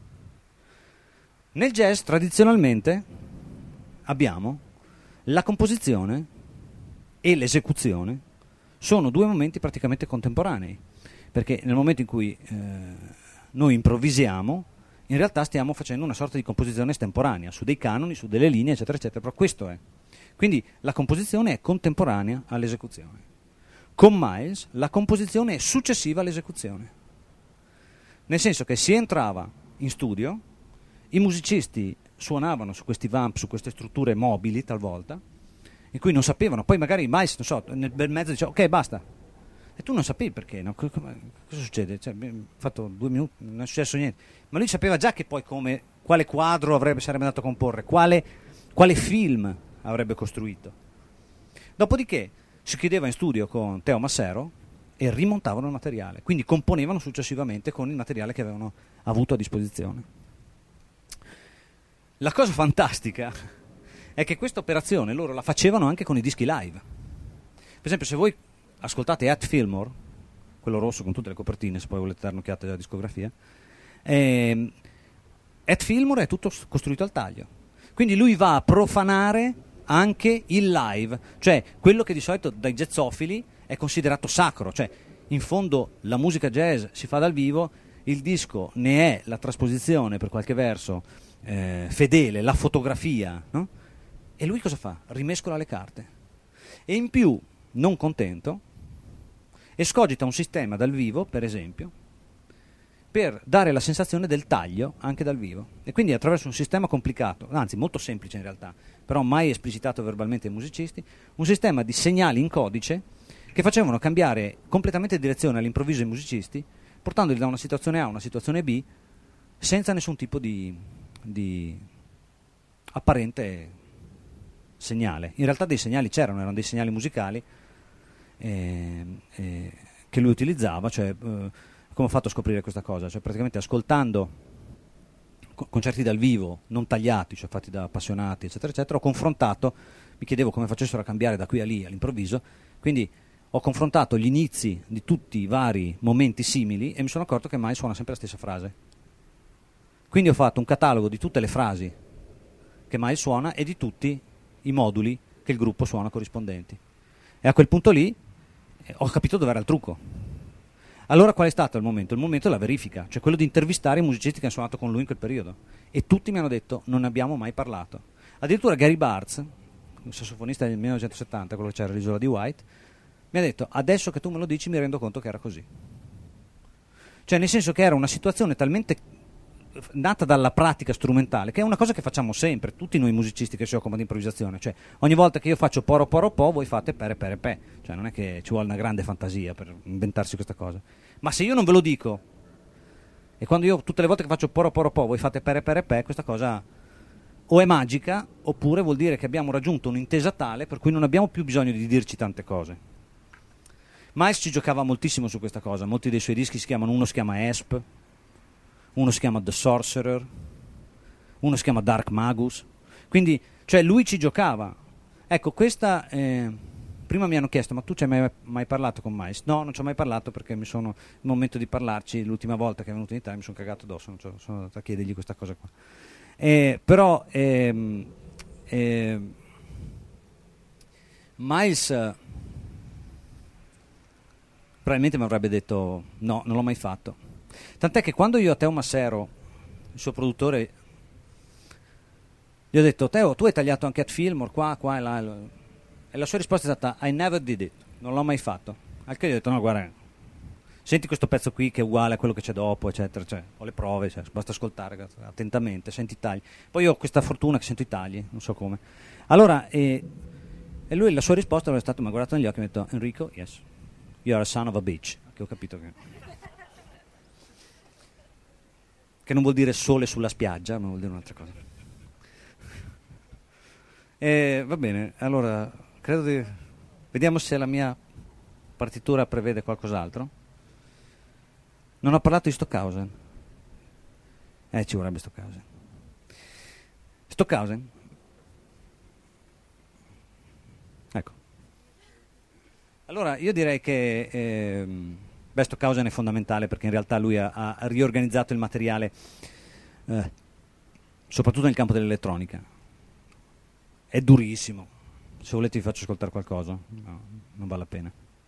Nel jazz tradizionalmente abbiamo la composizione e l'esecuzione, sono due momenti praticamente contemporanei, perché nel momento in cui eh, noi improvvisiamo, in realtà stiamo facendo una sorta di composizione estemporanea, su dei canoni, su delle linee, eccetera, eccetera, però questo è. Quindi la composizione è contemporanea all'esecuzione. Con Miles la composizione è successiva all'esecuzione. nel senso che si entrava in studio, i musicisti suonavano su questi vamp, su queste strutture mobili talvolta, in cui non sapevano, poi magari Miles, non so, nel bel mezzo diceva ok basta, e tu non sapevi perché, no? Cosa succede? Cioè, ho fatto due minuti, non è successo niente, ma lui sapeva già che poi come, quale quadro avrebbe, sarebbe andato a comporre, quale, quale film avrebbe costruito. Dopodiché si chiudeva in studio con Teo Massero e rimontavano il materiale, quindi componevano successivamente con il materiale che avevano avuto a disposizione. La cosa fantastica è che questa operazione loro la facevano anche con i dischi live. Per esempio, se voi ascoltate At Fillmore, quello rosso con tutte le copertine, se poi volete dare un'occhiata alla discografia, ehm, At Fillmore è tutto costruito al taglio. Quindi lui va a profanare anche il live, cioè quello che di solito dai jazzofili è considerato sacro, cioè in fondo la musica jazz si fa dal vivo, il disco ne è la trasposizione per qualche verso eh, fedele, la fotografia, no? E lui cosa fa? Rimescola le carte. E in più, non contento, escogita un sistema dal vivo, per esempio, per dare la sensazione del taglio anche dal vivo. E quindi attraverso un sistema complicato, anzi molto semplice in realtà, però mai esplicitato verbalmente ai musicisti, un sistema di segnali in codice che facevano cambiare completamente direzione all'improvviso ai musicisti, portandoli da una situazione A a una situazione B senza nessun tipo di, di apparente segnale. In realtà dei segnali c'erano, erano dei segnali musicali eh, eh, che lui utilizzava, cioè eh, come ho fatto a scoprire questa cosa? Cioè praticamente ascoltando co- concerti dal vivo non tagliati, cioè fatti da appassionati eccetera eccetera, ho confrontato, mi chiedevo come facessero a cambiare da qui a lì all'improvviso, quindi ho confrontato gli inizi di tutti i vari momenti simili e mi sono accorto che mai suona sempre la stessa frase. Quindi ho fatto un catalogo di tutte le frasi che mai suona e di tutti i moduli che il gruppo suona corrispondenti. E a quel punto lì eh, ho capito dove era il trucco. Allora qual è stato il momento? Il momento della verifica, cioè quello di intervistare i musicisti che hanno suonato con lui in quel periodo. E tutti mi hanno detto non ne abbiamo mai parlato. Addirittura Gary Bartz, il sassofonista del millenovecentosettanta, quello che c'era all'Isola di White, mi ha detto adesso che tu me lo dici mi rendo conto che era così. Cioè nel senso che era una situazione talmente nata dalla pratica strumentale, che è una cosa che facciamo sempre, tutti noi musicisti che si occupano di improvvisazione, cioè ogni volta che io faccio poro poro po, voi fate pere pere pe, cioè non è che ci vuole una grande fantasia per inventarsi questa cosa, ma se io non ve lo dico e quando io tutte le volte che faccio poro poro po voi fate pere pere pe, questa cosa o è magica oppure vuol dire che abbiamo raggiunto un'intesa tale per cui non abbiamo più bisogno di dirci tante cose. Miles ci giocava moltissimo su questa cosa, molti dei suoi dischi si chiamano, uno si chiama Esp, uno si chiama The Sorcerer, uno si chiama Dark Magus, quindi cioè lui ci giocava. Ecco, questa eh, prima mi hanno chiesto ma tu ci hai mai, mai parlato con Miles? No, non ci ho mai parlato perché mi sono, il momento di parlarci, l'ultima volta che è venuto in Italia mi sono cagato addosso, non sono andato a chiedergli questa cosa qua. Eh, però ehm, eh, Miles eh, probabilmente mi avrebbe detto no, non l'ho mai fatto. Tant'è che quando io a Teo Massero, il suo produttore, gli ho detto Teo, tu hai tagliato anche At Fillmore qua, qua e là, e la sua risposta è stata I never did it, non l'ho mai fatto. Al che gli ho detto no guarda, senti questo pezzo qui che è uguale a quello che c'è dopo eccetera, cioè, ho le prove, cioè, basta ascoltare attentamente, senti i tagli. Poi io ho questa fortuna che sento i tagli, non so come. Allora, e, e lui la sua risposta è stata, mi ha guardato negli occhi e mi ha detto Enrico, yes, you are a son of a bitch, che ho capito che... che non vuol dire sole sulla spiaggia, ma vuol dire un'altra cosa. E, va bene, allora credo di... vediamo se la mia partitura prevede qualcos'altro. Non ho parlato di Stockhausen. Eh, ci vorrebbe Stockhausen. Stockhausen? Ecco. Allora, io direi che... Ehm, Beh, Stockhausen è fondamentale perché in realtà lui ha, ha riorganizzato il materiale eh, soprattutto nel campo dell'elettronica. È durissimo, se volete vi faccio ascoltare qualcosa, no, non vale la pena.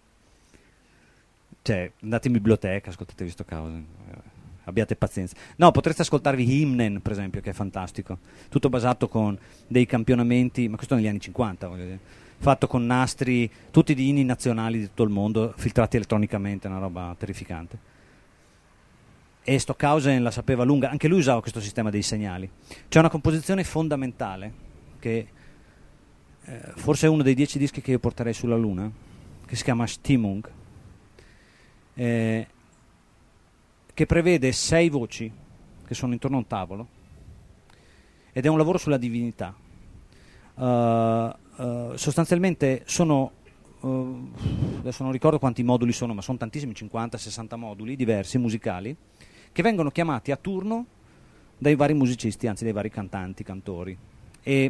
Cioè, andate in biblioteca, ascoltatevi Stockhausen, eh, abbiate pazienza. No, potreste ascoltarvi Hymnen, per esempio, che è fantastico, tutto basato con dei campionamenti, ma questo negli anni cinquanta, voglio dire, fatto con nastri, tutti di inni nazionali di tutto il mondo, filtrati elettronicamente, una roba terrificante. e Stockhausen la sapeva lunga, anche lui usava questo sistema dei segnali. C'è una composizione fondamentale che eh, forse è uno dei dieci dischi che io porterei sulla Luna, che si chiama Stimmung, eh, che prevede sei voci che sono intorno a un tavolo ed è un lavoro sulla divinità. Uh, uh, sostanzialmente sono, uh, adesso non ricordo quanti moduli sono, ma sono tantissimi, cinquanta sessanta moduli diversi musicali, che vengono chiamati a turno dai vari musicisti, anzi dai vari cantanti, cantori, e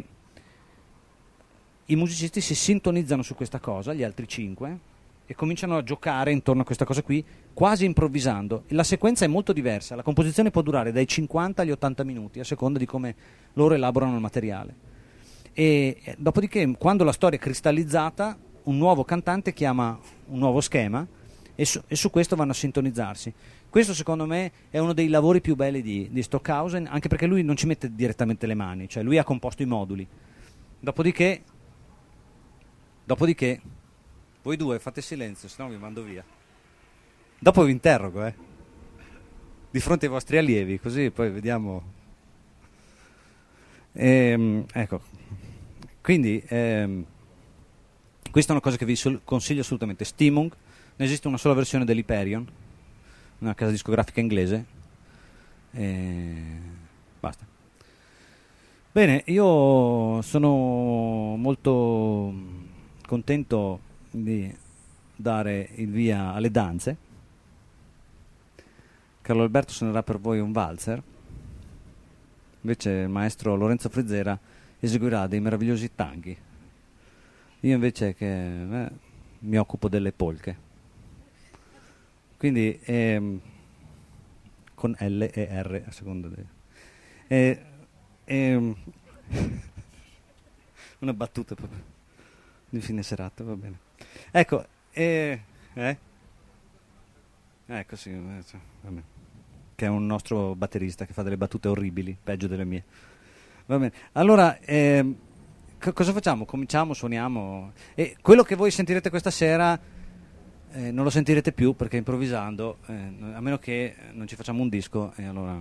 i musicisti si sintonizzano su questa cosa, gli altri cinque, e cominciano a giocare intorno a questa cosa qui, quasi improvvisando. La sequenza è molto diversa, la composizione può durare dai cinquanta agli ottanta minuti, a seconda di come loro elaborano il materiale. E eh, dopodiché, quando la storia è cristallizzata, un nuovo cantante chiama un nuovo schema e su, e su questo vanno a sintonizzarsi. Questo secondo me è uno dei lavori più belli di, di Stockhausen, anche perché lui non ci mette direttamente le mani, cioè lui ha composto i moduli. Dopodiché, dopodiché voi due fate silenzio, se no vi mando via. Dopo vi interrogo, eh. Di fronte ai vostri allievi, così poi vediamo. Ehm, ecco. Quindi, ehm, questa è una cosa che vi sol- consiglio assolutamente. Stimmung, ne esiste una sola versione dell'Hyperion, una casa discografica inglese. E basta. Bene, io sono molto contento di dare il via alle danze. Carlo Alberto suonerà per voi un valzer, invece il maestro Lorenzo Frizzera eseguirà dei meravigliosi tanghi. Io invece che eh, mi occupo delle polche, quindi ehm, con L e R a seconda de... e, ehm, una battuta proprio di fine serata, va bene. Ecco, eh, eh? Ecco sì, vabbè. Che è un nostro batterista che fa delle battute orribili, peggio delle mie. Va bene. Allora, eh, c- cosa facciamo? Cominciamo, suoniamo. E quello che voi sentirete questa sera eh, non lo sentirete più perché improvvisando, eh, a meno che non ci facciamo un disco, e allora.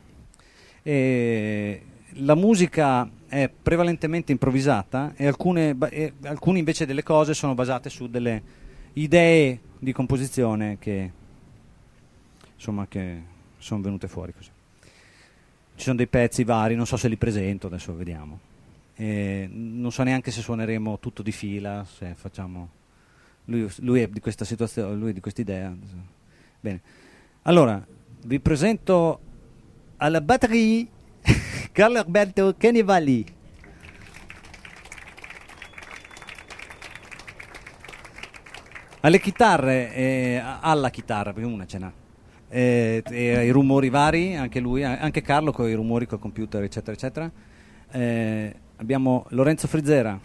E la musica è prevalentemente improvvisata e alcune, e alcune invece delle cose sono basate su delle idee di composizione che insomma che sono venute fuori così. Ci sono dei pezzi vari, non so se li presento, adesso vediamo. E non so neanche se suoneremo tutto di fila, se facciamo. Lui, lui è di questa situazione, lui è di questa idea. Bene. Allora, vi presento alla batterie Carlo Alberto Cannavali. Alle chitarre, eh, alla chitarra, perché una ce n'ha, eh, e i rumori vari, anche lui, anche Carlo con i rumori col computer, eccetera, eccetera. Eh, abbiamo Lorenzo Frizzera.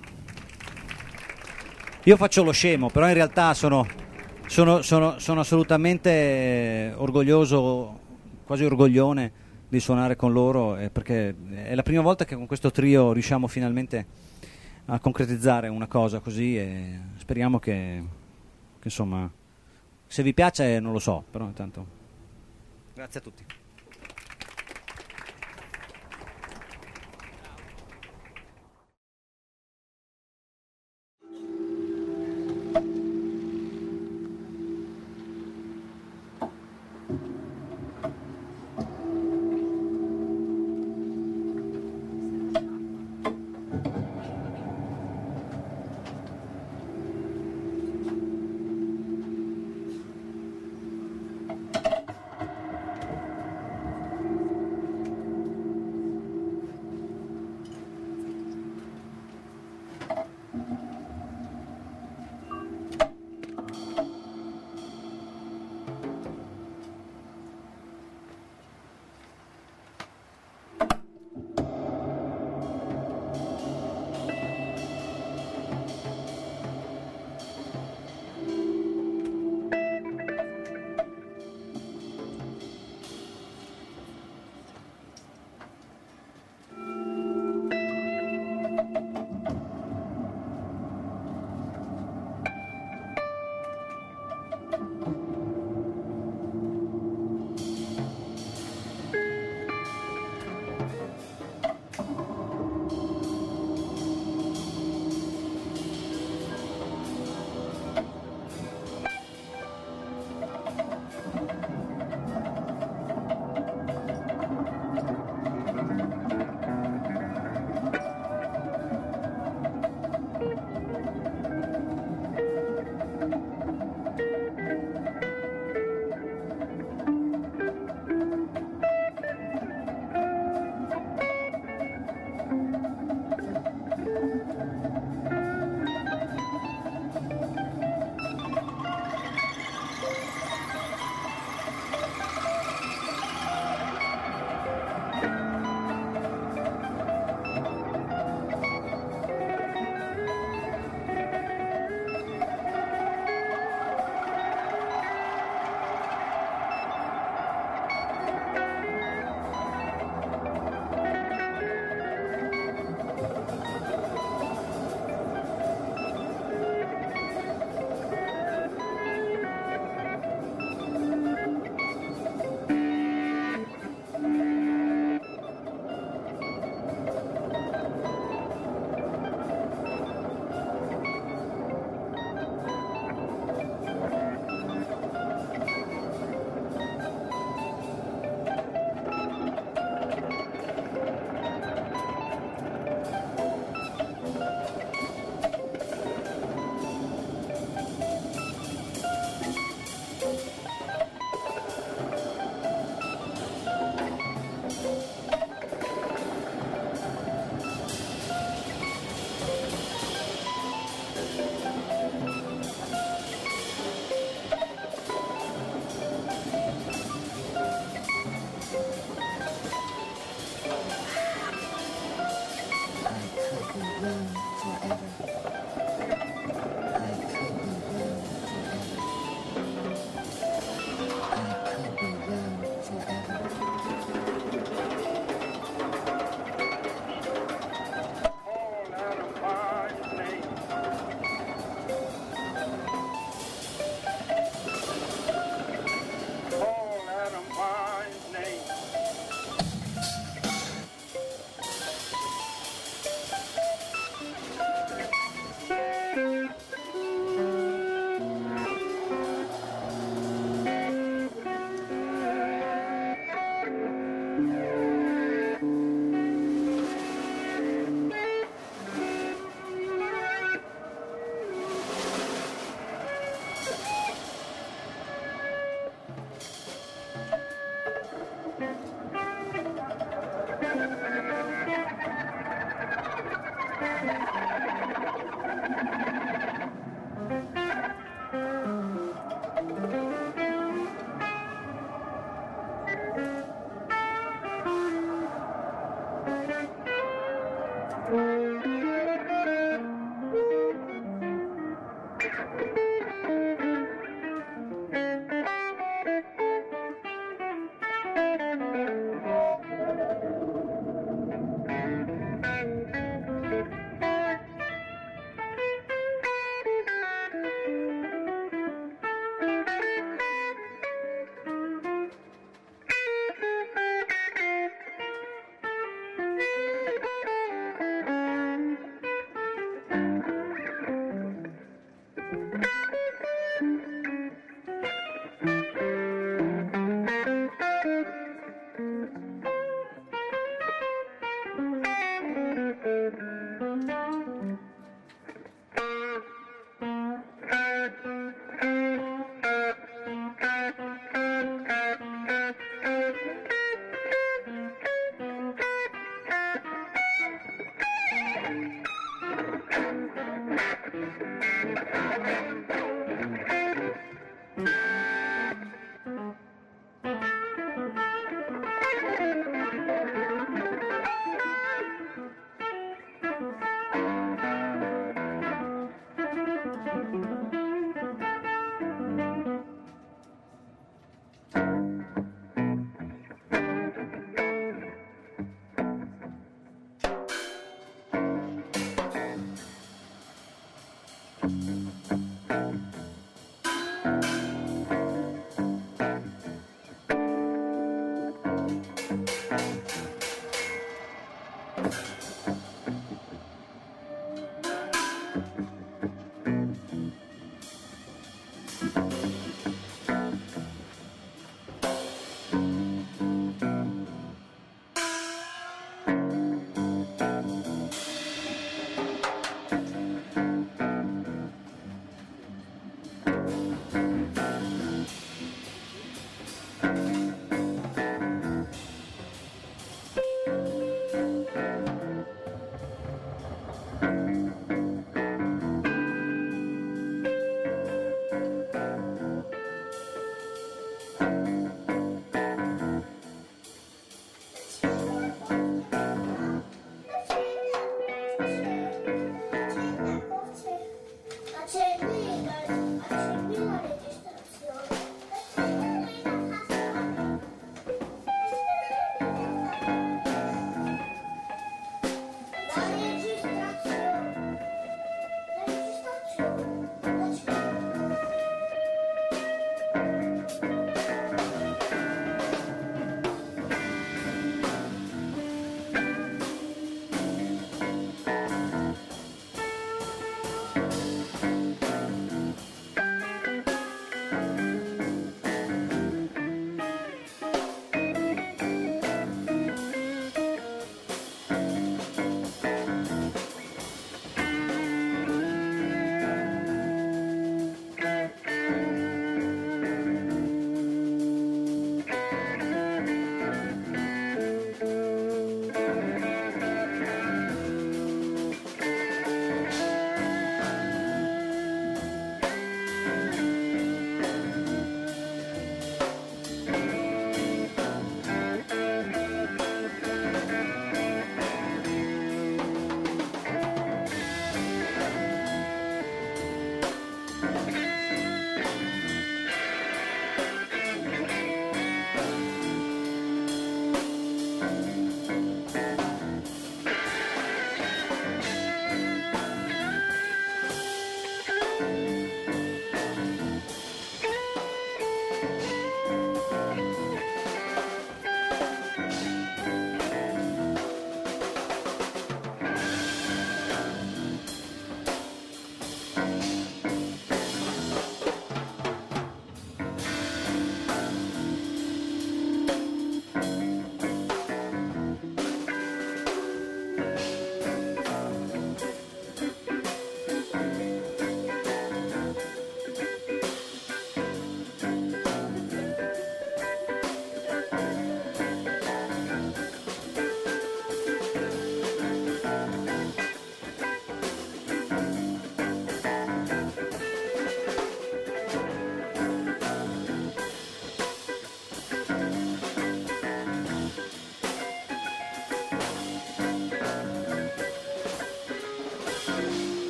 Io faccio lo scemo, però in realtà sono, sono, sono, sono assolutamente orgoglioso, quasi orgoglione di suonare con loro, eh, perché è la prima volta che con questo trio riusciamo finalmente a concretizzare una cosa così e speriamo che, che insomma, se vi piace non lo so, però intanto grazie a tutti.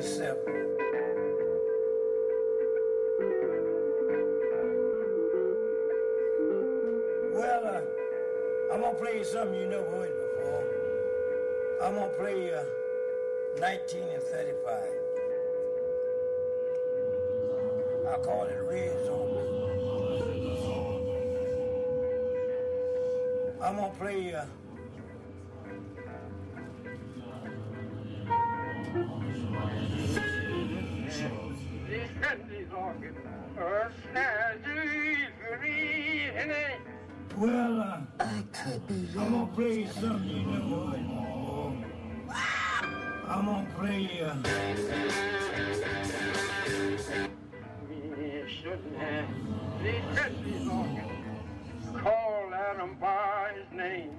sixty-seven. Well, uh, I'm gonna play you something you never heard before. I'm gonna play you uh, nineteen thirty-five. I call it Red Zone. I'm gonna play you. Uh, Well, uh, I could be I'm gonna play something you never heard before. I'm gonna play uh, we shouldn't have listened to these organs. Call Adam by his name.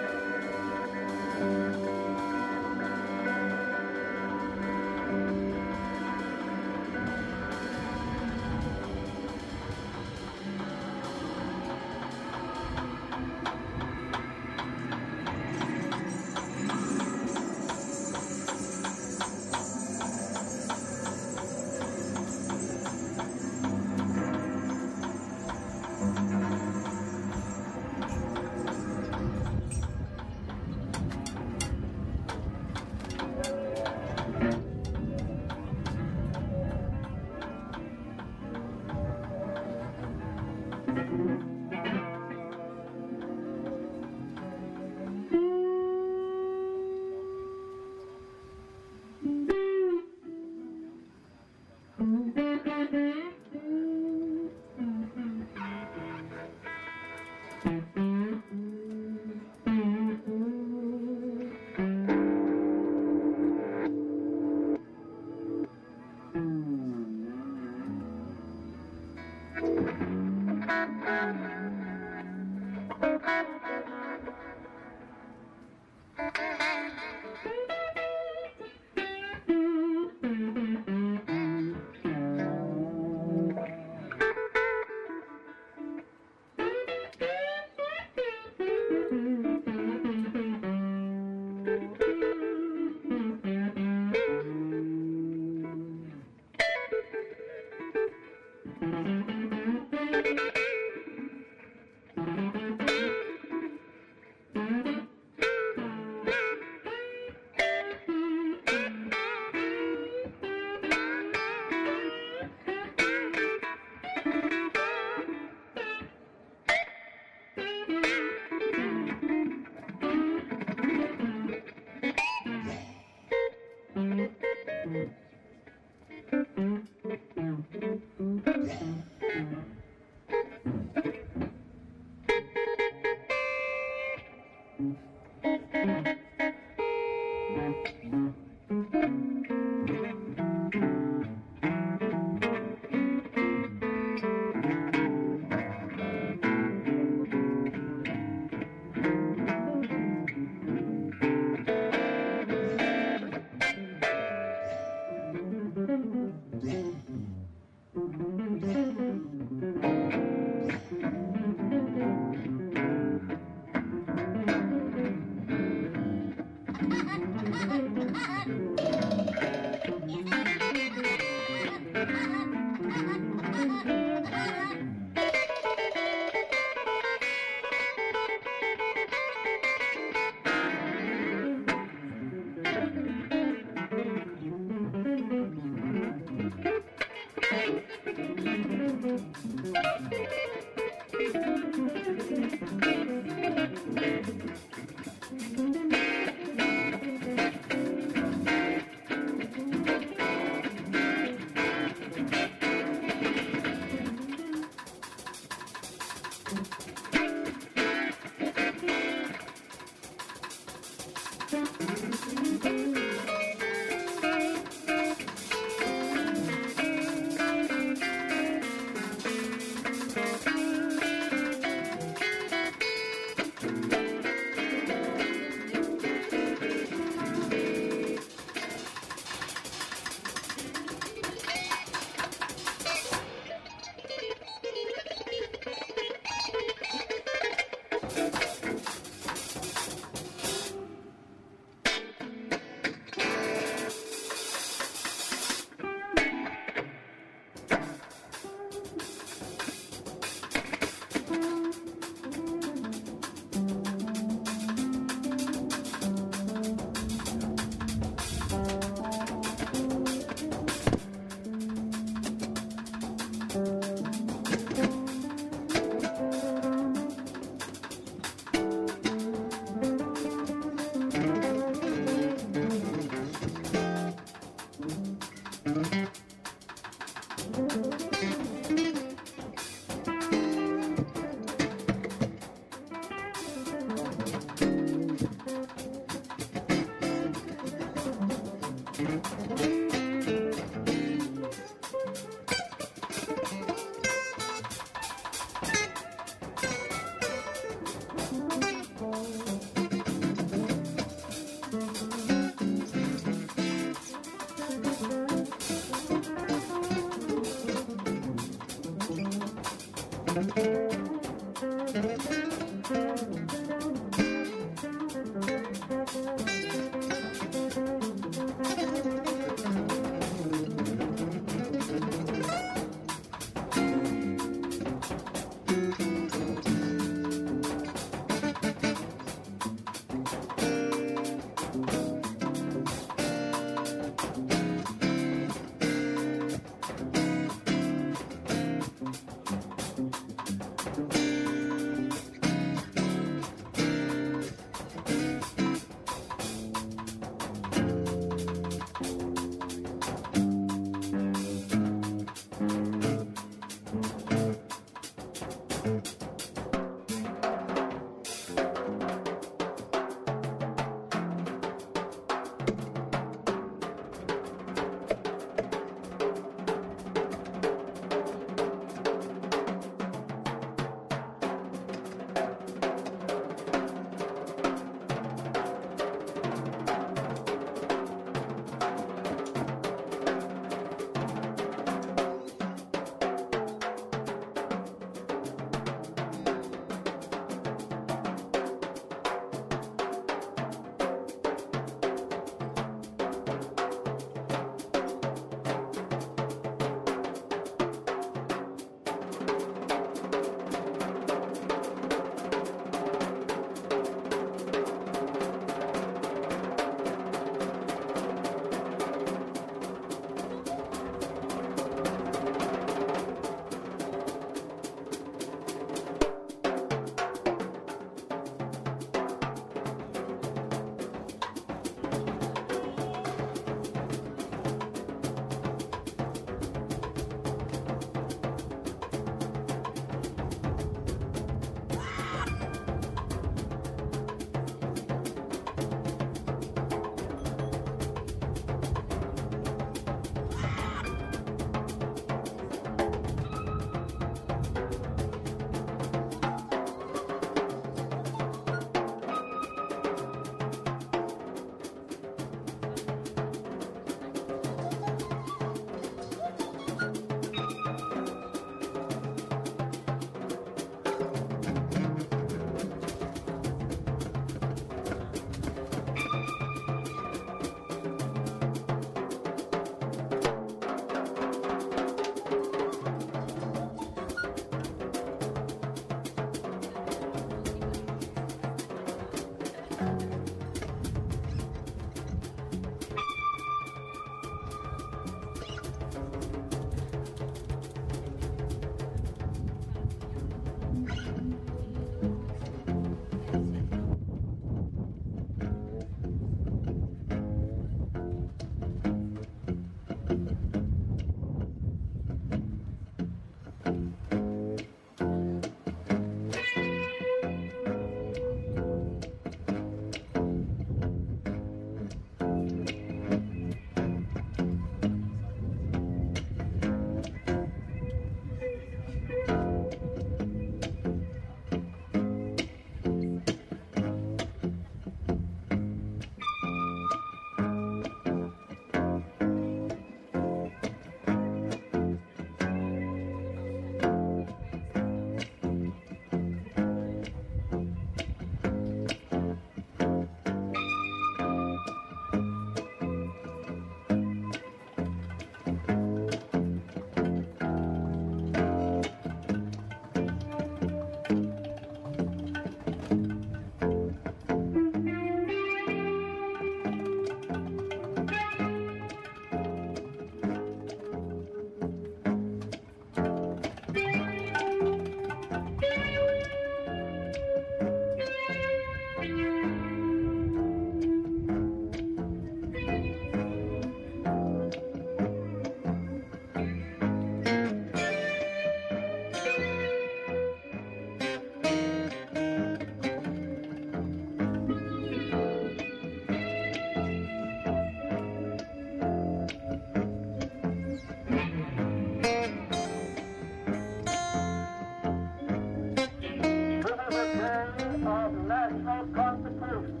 of national constitution.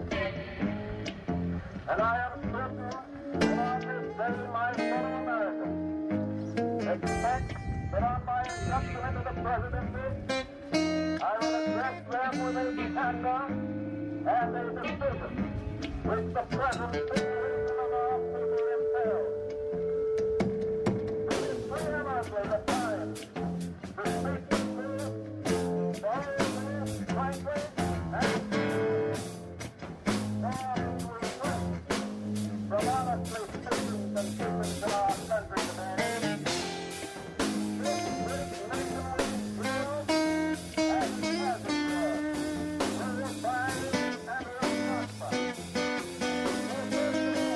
And I am certain that on this day, my fellow Americans expect that on my induction into the presidency, I will address them with a candor and a decision which the present situation of our people entails. It is preeminently the time to speak the truth, boldly, frankly, and far to refrain from honestly speaking the secrets of our country today. This great nation will, as it has endured, will find and will prosper. This is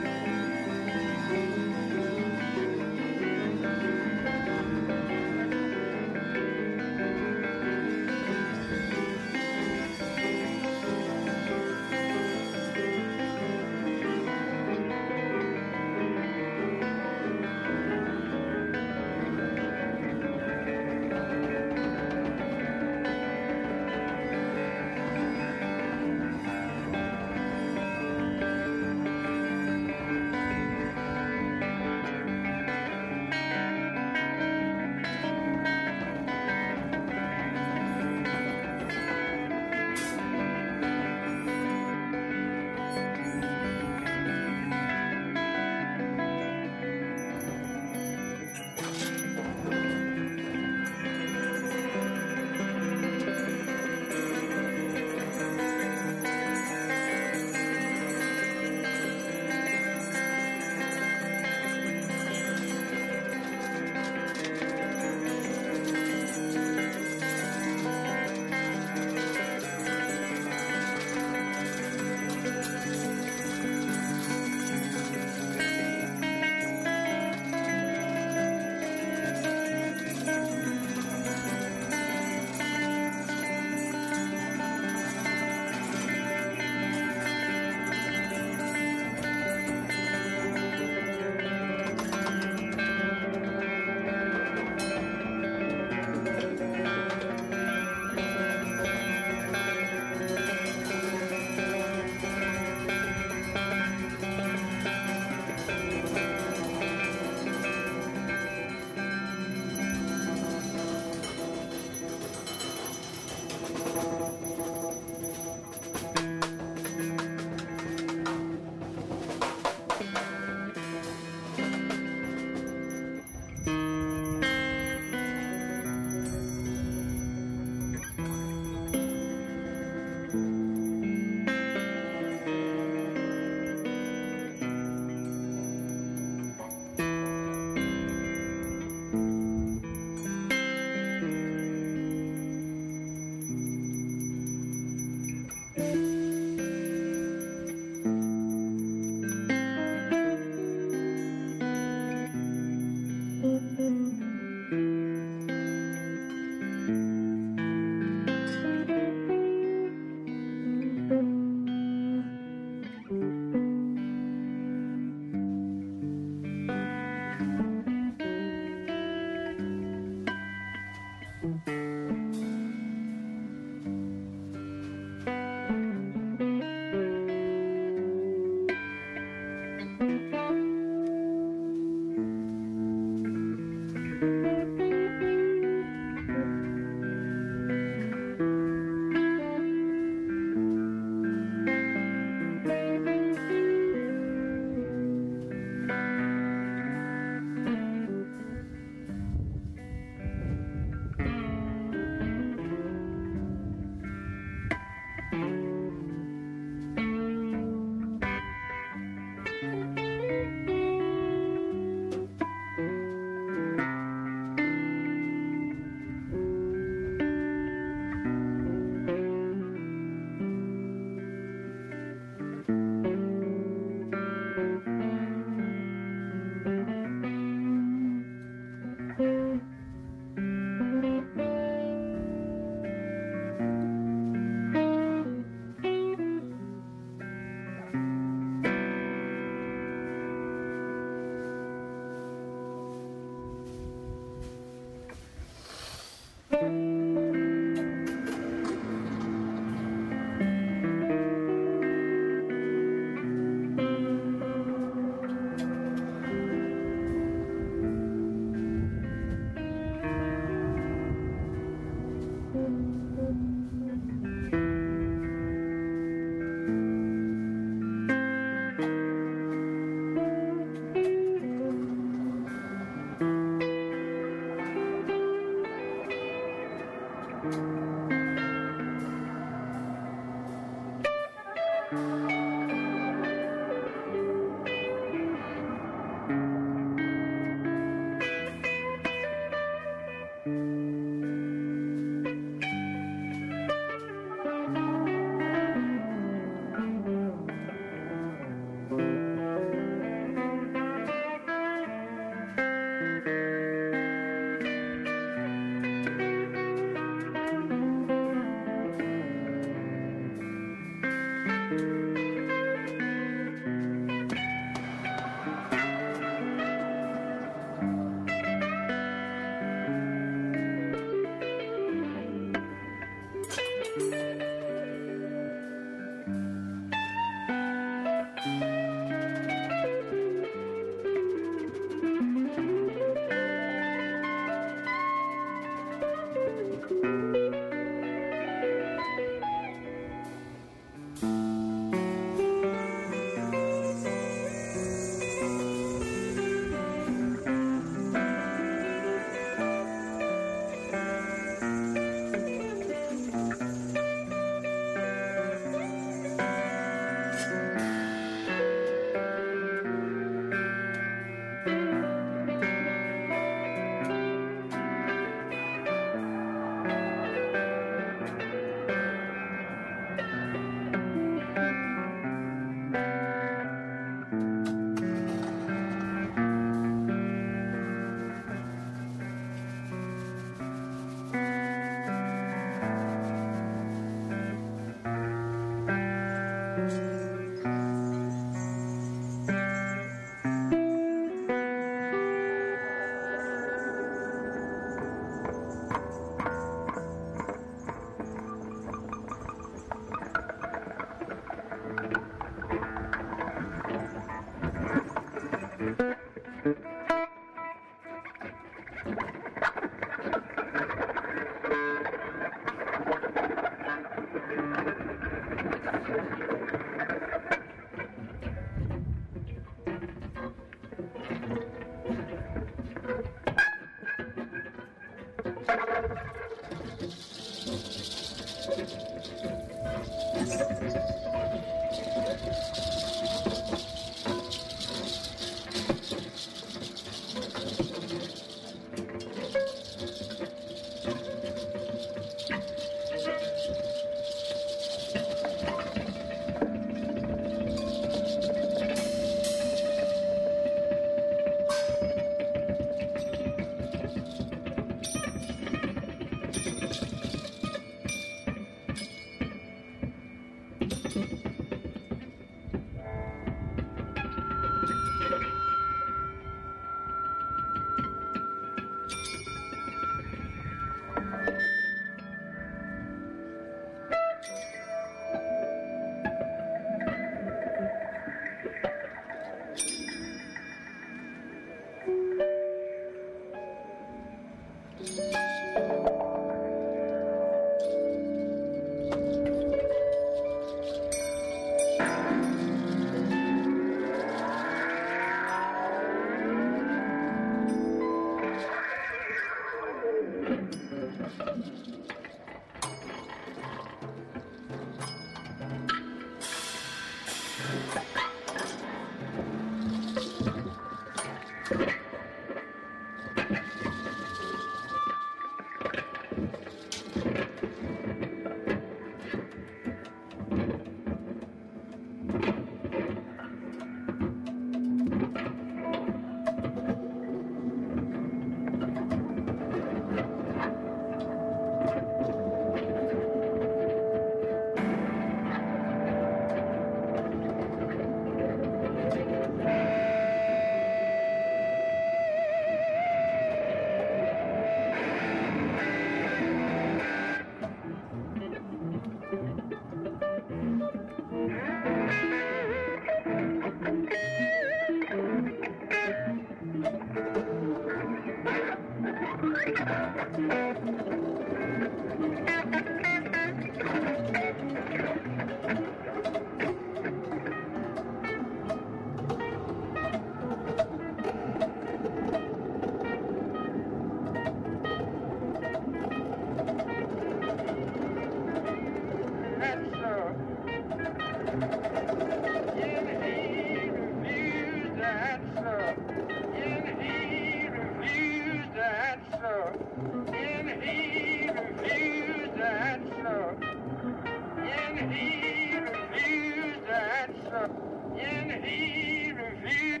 die revue.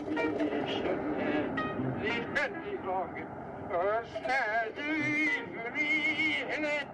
Les fatigantes, au sein du jury.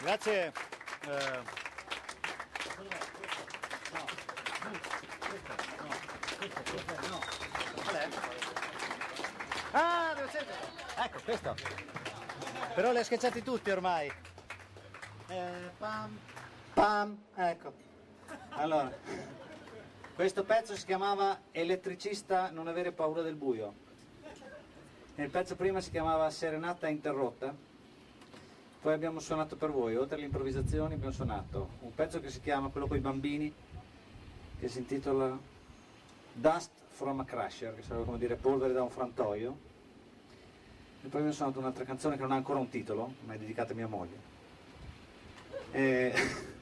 Grazie. Eh, Ah, devo cercare. Ecco, questo. Però li ha schiacciati tutti ormai. Eh, pam, pam, ecco. Allora, questo pezzo si chiamava Elettricista non avere paura del buio. E il pezzo prima si chiamava Serenata interrotta. Poi abbiamo suonato per voi, oltre alle improvvisazioni abbiamo suonato un pezzo che si chiama, quello con i bambini, che si intitola Dust from a Crusher, che sarebbe come dire polvere da un frantoio. E poi abbiamo suonato un'altra canzone che non ha ancora un titolo, ma è dedicata a mia moglie. E,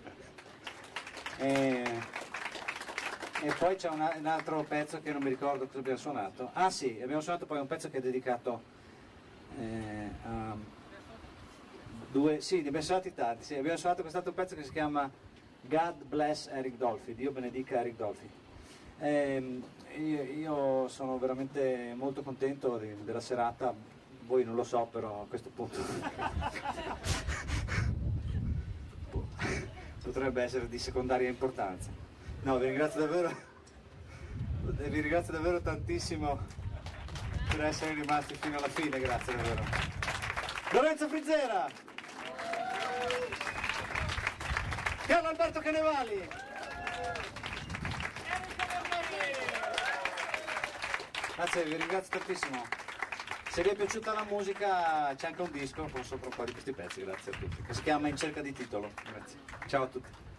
e, e poi c'è una, un altro pezzo che non mi ricordo cosa abbiamo suonato. Ah sì, abbiamo suonato poi un pezzo che è dedicato eh, a due, sì, abbiamo suonato tardi, sì, abbiamo suonato quest'altro pezzo che si chiama God Bless Eric Dolphy, Dio benedica Eric Dolphy. Eh, io, io sono veramente molto contento di, della serata, voi non lo so, però a questo punto potrebbe essere di secondaria importanza. No, vi ringrazio davvero, vi ringrazio davvero tantissimo per essere rimasti fino alla fine, grazie davvero. Lorenzo Frizzera, Carlo Alberto Canevali, grazie, vi ringrazio tantissimo. Se vi è piaciuta la musica c'è anche un disco con sopra un po' di questi pezzi, grazie a tutti, che si chiama In cerca di titolo. Grazie. Ciao a tutti.